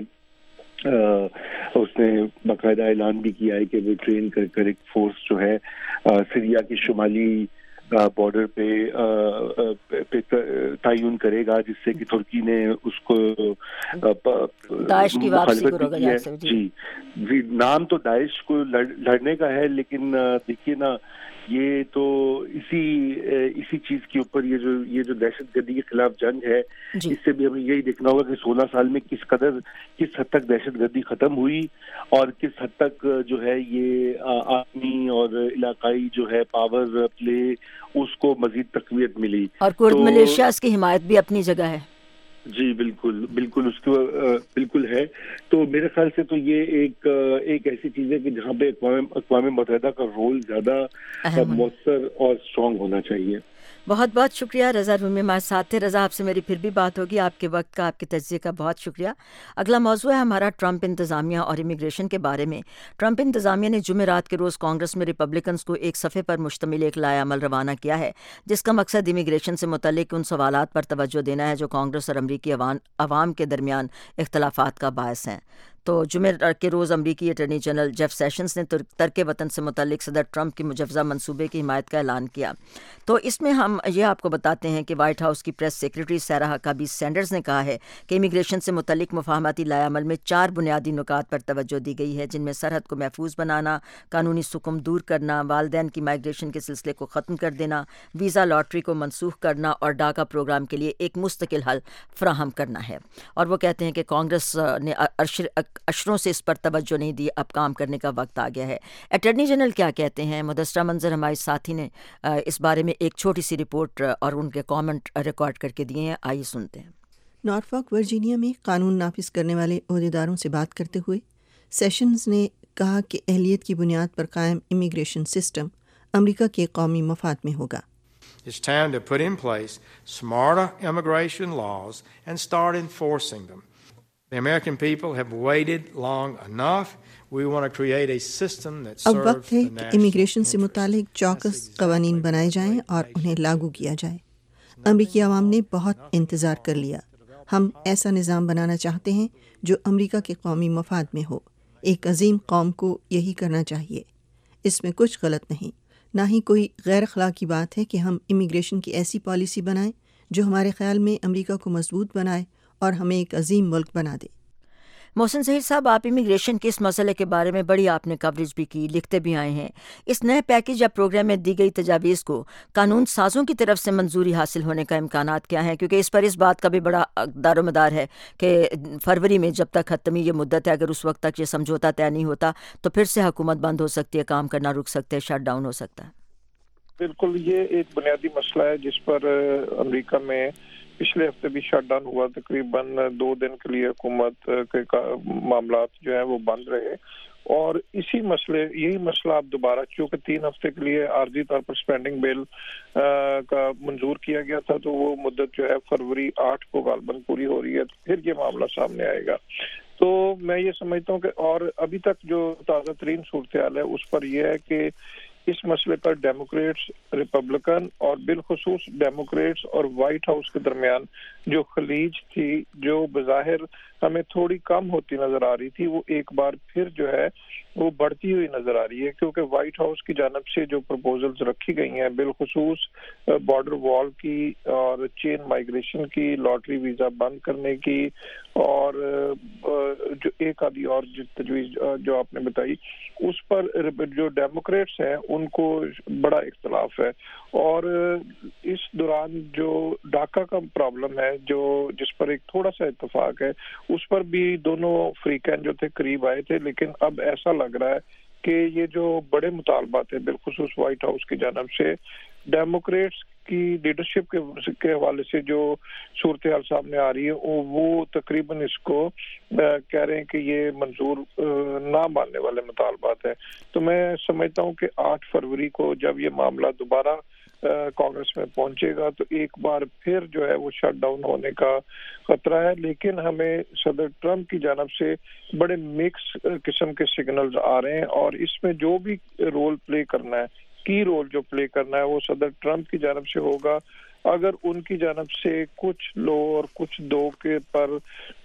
اس نے باقاعدہ اعلان بھی کیا ہے کہ وہ ٹرین کر کر ایک فورس جو ہے سیریا کی شمالی بارڈر پہ تعین کرے گا، جس سے کہ ترکی نے اس کو مخالفت بھی کی ہے. جی جی نام تو داعش کو لڑنے کا ہے، لیکن دیکھیے نا یہ تو اسی اسی چیز کے اوپر یہ جو یہ جو دہشت گردی کے خلاف جنگ ہے، اس سے بھی ہمیں یہی دیکھنا ہوگا کہ سولہ سال میں کس قدر کس حد تک دہشت گردی ختم ہوئی اور کس حد تک جو ہے یہ عالمی اور علاقائی جو ہے پاور پلے اس کو مزید تقویت ملی. اور کرد ملیشیاز کی حمایت بھی اپنی جگہ ہے. جی بالکل بالکل اس کو بالکل ہے. تو میرے خیال سے تو یہ ایک ایک ایسی چیز ہے کہ جہاں پہ اقوام اقوام متحدہ کا رول زیادہ مؤثر اور اسٹرانگ ہونا چاہیے. بہت بہت شکریہ رضا رومی ہمارے ساتھ تھے. رضا آپ سے میری پھر بھی بات ہوگی. آپ کے وقت کا، آپ کے تجزیے کا بہت شکریہ. اگلا موضوع ہے ہمارا ٹرمپ انتظامیہ اور امیگریشن کے بارے میں. ٹرمپ انتظامیہ نے جمعرات کے روز کانگریس میں ریپبلکنز کو ایک صفحے پر مشتمل ایک لائحہ عمل روانہ کیا ہے جس کا مقصد امیگریشن سے متعلق ان سوالات پر توجہ دینا ہے جو کانگریس اور امریکی عوام کے درمیان اختلافات کا باعث ہیں. تو جمعہ کے روز امریکی اٹارنی جنرل جیف سیشنز نے ترک وطن سے متعلق صدر ٹرمپ کے مجوزہ منصوبے کی حمایت کا اعلان کیا. تو اس میں ہم یہ آپ کو بتاتے ہیں کہ وائٹ ہاؤس کی press secretary Sarah Huckabee Sanders نے کہا ہے کہ امیگریشن سے متعلق مفاہمتی لائحہ عمل میں چار بنیادی نکات پر توجہ دی گئی ہے، جن میں سرحد کو محفوظ بنانا، قانونی سکم دور کرنا، والدین کی مائیگریشن کے سلسلے کو ختم کر دینا، ویزا لاٹری کو منسوخ کرنا اور ڈاکا پروگرام کے لیے ایک مستقل حل فراہم کرنا ہے. اور وہ کہتے ہیں کہ کانگریس نے تک اشروں سے اس پر توجہ نہیں دی. اب کام کرنے کا وقت آ گیا ہے. اٹارنی جنرل کیا کہتے ہیں؟ مدثرہ منظر ہمارے ساتھی نے اس بارے میں ایک چھوٹی سی رپورٹ اور ان کے کامنٹ ریکارڈ کر کے دیے ہیں. آئیے سنتے ہیں. نارفاک ورجینیا میں قانون نافذ کرنے والے عہدیداروں سے بات کرتے ہوئے سیشنز نے کہا کہ اہلیت کی بنیاد پر قائم امیگریشن سسٹم امریکہ کے قومی مفاد میں ہوگا. It's time to put in place smarter immigration laws and start enforcing them. The American people have waited long enough. We want to create a system that serves the national interest. اب وقت ہے کہ immigration سے متعلق چوکس قوانین بنائے جائیں اور انہیں لاگو کیا جائے. امریکی عوام نے بہت انتظار کر لیا. ہم ایسا نظام بنانا چاہتے ہیں جو امریکہ کے قومی مفاد میں ہو. ایک عظیم قوم کو یہی کرنا چاہیے. اس میں کچھ غلط نہیں. نہ ہی کوئی غیر اخلاقی بات ہے کہ ہم امیگریشن کی ایسی پالیسی بنائیں جو ہمارے خیال میں امریکہ کو مضبوط بنائے اور ہمیں ایک عظیم ملک بنا دے. محسن ظہیر صاحب، آپ امیگریشن کے اس مسئلے کے بارے میں بڑی آپ نے کوریج بھی کی، لکھتے بھی آئے ہیں. اس نئے پیکیج یا پروگرام میں دی گئی تجاویز کو قانون سازوں کی طرف سے منظوری حاصل ہونے کا امکانات کیا ہیں؟ کیونکہ اس پر اس بات کا بھی بڑا دار و مدار ہے کہ فروری میں جب تک ختمی یہ مدت ہے، اگر اس وقت تک یہ سمجھوتا طے نہیں ہوتا تو پھر سے حکومت بند ہو سکتی ہے، کام کرنا رک سکتے، شٹ ڈاؤن ہو سکتا ہے. بالکل، یہ ایک بنیادی مسئلہ ہے جس پر امریکہ میں پچھلے ہفتے بھی شٹ ڈاؤن ہوا. تقریباً دو دن کے لیے حکومت کے معاملات جو ہیں وہ بند رہے، اور اسی مسئلے یہی مسئلہ اب دوبارہ، چونکہ تین ہفتے کے لیے عارضی طور پر اسپینڈنگ بل کا منظور کیا گیا تھا، تو وہ مدت جو ہے فروری آٹھ کو غالباً پوری ہو رہی ہے، تو پھر یہ معاملہ سامنے آئے گا. تو میں یہ سمجھتا ہوں کہ اور ابھی تک جو تازہ ترین صورتحال ہے اس پر یہ ہے کہ اس مسئلے پر ڈیموکریٹس، ریپبلکن اور بالخصوص ڈیموکریٹس اور وائٹ ہاؤس کے درمیان جو خلیج تھی، جو بظاہر ہمیں تھوڑی کم ہوتی نظر آ رہی تھی، وہ ایک بار پھر جو ہے وہ بڑھتی ہوئی نظر آ رہی ہے. کیونکہ وائٹ ہاؤس کی جانب سے جو پروپوزلز رکھی گئی ہیں، بالخصوص بارڈر وال کی اور چین مائگریشن کی، لاٹری ویزا بند کرنے کی، اور جو ایک آدھی اور تجویز جو آپ نے بتائی، اس پر جو ڈیموکریٹس ہیں ان کو بڑا اختلاف ہے. اور اس دوران جو ڈاکا کا پرابلم ہے، جو جس پر ایک تھوڑا سا اتفاق ہے، اس پر بھی دونوں فریقین جو تھے قریب آئے تھے. لیکن اب ایسا لگ رہا ہے کہ یہ جو بڑے مطالبات ہیں بالخصوص وائٹ ہاؤس کی جانب سے، ڈیموکریٹس کی لیڈرشپ کے حوالے سے جو صورتحال سامنے آ رہی ہے، وہ تقریباً اس کو کہہ رہے ہیں کہ یہ منظور نہ ماننے والے مطالبات ہیں. تو میں سمجھتا ہوں کہ آٹھ فروری کو جب یہ معاملہ دوبارہ کانگریس میں پہنچے گا تو ایک بار پھر جو ہے وہ شٹ ڈاؤن ہونے کا خطرہ ہے. لیکن ہمیں صدر ٹرمپ کی جانب سے بڑے مکس قسم کے سگنلز آ رہے ہیں، اور اس میں جو بھی رول پلے کرنا ہے، کی رول جو پلے کرنا ہے، وہ صدر ٹرمپ کی جانب سے ہوگا. اگر ان کی جانب سے کچھ لو اور کچھ دو کے پر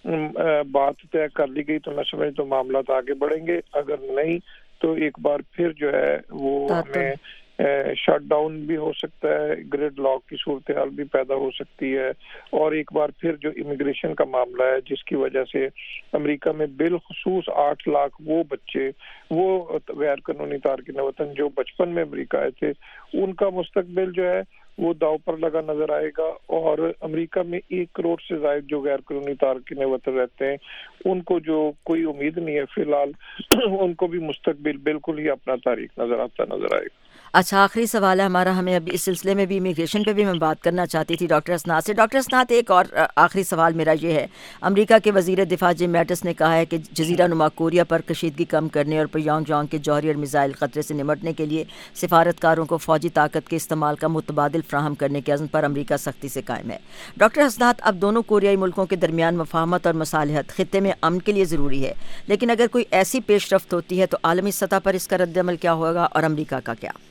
بات طے کر لی گئی تو میں سمجھتا ہوں معاملات آگے بڑھیں گے. اگر نہیں تو ایک بار پھر جو ہے وہ ہمیں شٹ ڈاؤن بھی ہو سکتا ہے، گریڈ لاک کی صورتحال بھی پیدا ہو سکتی ہے، اور ایک بار پھر جو امیگریشن کا معاملہ ہے جس کی وجہ سے امریکہ میں بالخصوص آٹھ لاکھ وہ بچے، وہ غیر قانونی تارکین وطن جو بچپن میں امریکہ آئے تھے، ان کا مستقبل جو ہے وہ داؤ پر لگا نظر آئے گا. اور امریکہ میں ایک کروڑ سے زائد جو غیر قانونی تارکین وطن رہتے ہیں، ان کو جو کوئی امید نہیں ہے فی الحال، ان کو بھی مستقبل بالکل ہی اپنا تاریخ نظر آتا نظر آئے گا. اچھا، آخری سوال ہے ہمارا. ہمیں اب اس سلسلے میں بھی امیگریشن پہ بھی میں بات کرنا چاہتی تھی ڈاکٹر اسناد سے. ڈاکٹر اسناد، ایک اور آخری سوال میرا یہ ہے. امریکہ کے وزیر دفاع جم میٹس نے کہا ہے کہ جزیرہ نما کوریا پر کشیدگی کم کرنے اور پیونگ جانگ کے جوہری اور میزائل خطرے سے نمٹنے کے لیے سفارتکاروں کو فوجی طاقت کے استعمال کا متبادل فراہم کرنے کے عزم پر امریکہ سختی سے قائم ہے. ڈاکٹر اسناد، اب دونوں کوریائی ملکوں کے درمیان مفاہمت اور مصالحت خطے میں امن کے لیے ضروری ہے، لیکن اگر کوئی ایسی پیش رفت ہوتی ہے تو عالمی سطح پر اس کا رد عمل کیا ہوگا اور امریکہ کا کیا؟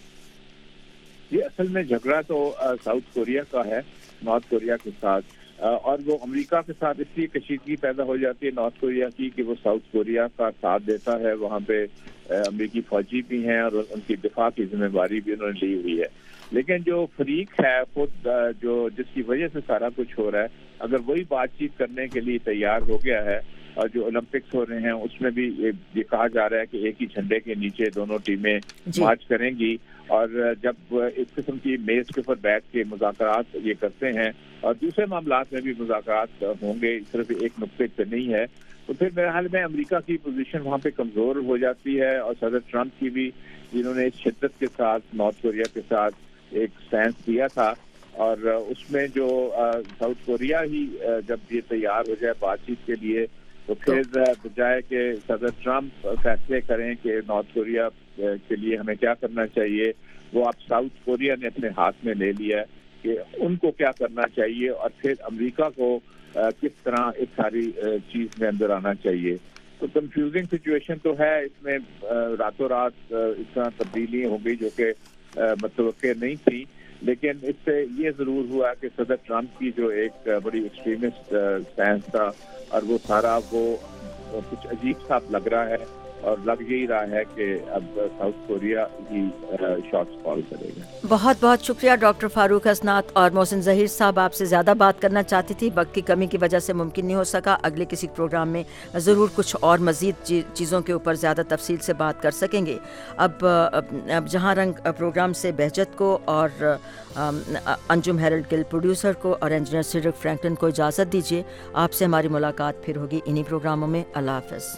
یہ اصل میں جھگڑا تو ساؤتھ کوریا کا ہے، نارتھ کوریا کے ساتھ، اور وہ امریکہ کے ساتھ اس لیے کشیدگی پیدا ہو جاتی ہے نارتھ کوریا کی کہ وہ ساؤتھ کوریا کا ساتھ دیتا ہے. وہاں پہ امریکی فوجی بھی ہیں اور ان کی دفاع کی ذمہ داری بھی انہوں نے لی ہوئی ہے. لیکن جو فریق ہے خود جو جس کی وجہ سے سارا کچھ ہو رہا ہے، اگر وہی بات چیت کرنے کے لیے تیار ہو گیا ہے، اور جو اولمپکس ہو رہے ہیں اس میں بھی یہ کہا جا رہا ہے کہ ایک ہی جھنڈے کے نیچے دونوں ٹیمیں مارچ کریں گی، اور جب اس قسم کی میز کے اوپر بیٹھ کے مذاکرات یہ کرتے ہیں اور دوسرے معاملات میں بھی مذاکرات ہوں گے، صرف ایک نقطے پہ نہیں ہے، تو پھر میرے خیال میں امریکہ کی پوزیشن وہاں پہ کمزور ہو جاتی ہے، اور صدر ٹرمپ کی بھی، جنہوں نے شدت کے ساتھ نارتھ کوریا کے ساتھ ایک سٹینس دیا تھا، اور اس میں جو ساؤتھ کوریا ہی جب یہ تیار ہو جائے بات چیت کے لیے، تو پھر بجائے کہ صدر ٹرمپ فیصلے کریں کہ نارتھ کوریا کے لیے ہمیں کیا کرنا چاہیے، وہ اب ساؤتھ کوریا نے اپنے ہاتھ میں لے لیا ہے کہ ان کو کیا کرنا چاہیے، اور پھر امریکہ کو کس طرح اس ساری چیز میں اندر آنا چاہیے۔ تو کنفیوزنگ سچویشن تو ہے اس میں، راتوں رات اس طرح تبدیلی ہو گئی جو کہ متوقع نہیں تھی، لیکن اس سے یہ ضرور ہوا کہ صدر ٹرمپ کی جو ایک بڑی ایکسٹریمسٹ سٹینس تھا، اور وہ سارا وہ کچھ عجیب سا لگ رہا ہے، اور لگ یہی رہا ہے کہ اب ساؤتھ کوریا ہی شاٹس کال کرے گا۔ بہت بہت شکریہ ڈاکٹر فاروق حسنات۔ اور محسن ظہیر صاحب، آپ سے زیادہ بات کرنا چاہتی تھی، وقت کی کمی کی وجہ سے ممکن نہیں ہو سکا، اگلے کسی پروگرام میں ضرور کچھ اور مزید چیزوں کے اوپر زیادہ تفصیل سے بات کر سکیں گے۔ اب اب جہاں رنگ پروگرام سے بہجت کو اور انجم ہیرلڈ گل پروڈیوسر کو اور انجینئر سیڈرک فرینکلن کو اجازت دیجیے۔ آپ سے ہماری ملاقات پھر ہوگی انہی پروگراموں میں۔ اللہ حافظ۔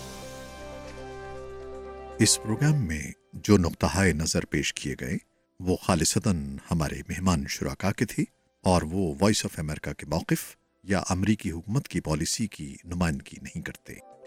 اس پروگرام میں جو نقطۂ نظر پیش کیے گئے وہ خالصتاً ہمارے مہمان شرکا کے تھے، اور وہ وائس آف امریکہ کے موقف یا امریکی حکومت کی پالیسی کی نمائندگی نہیں کرتے۔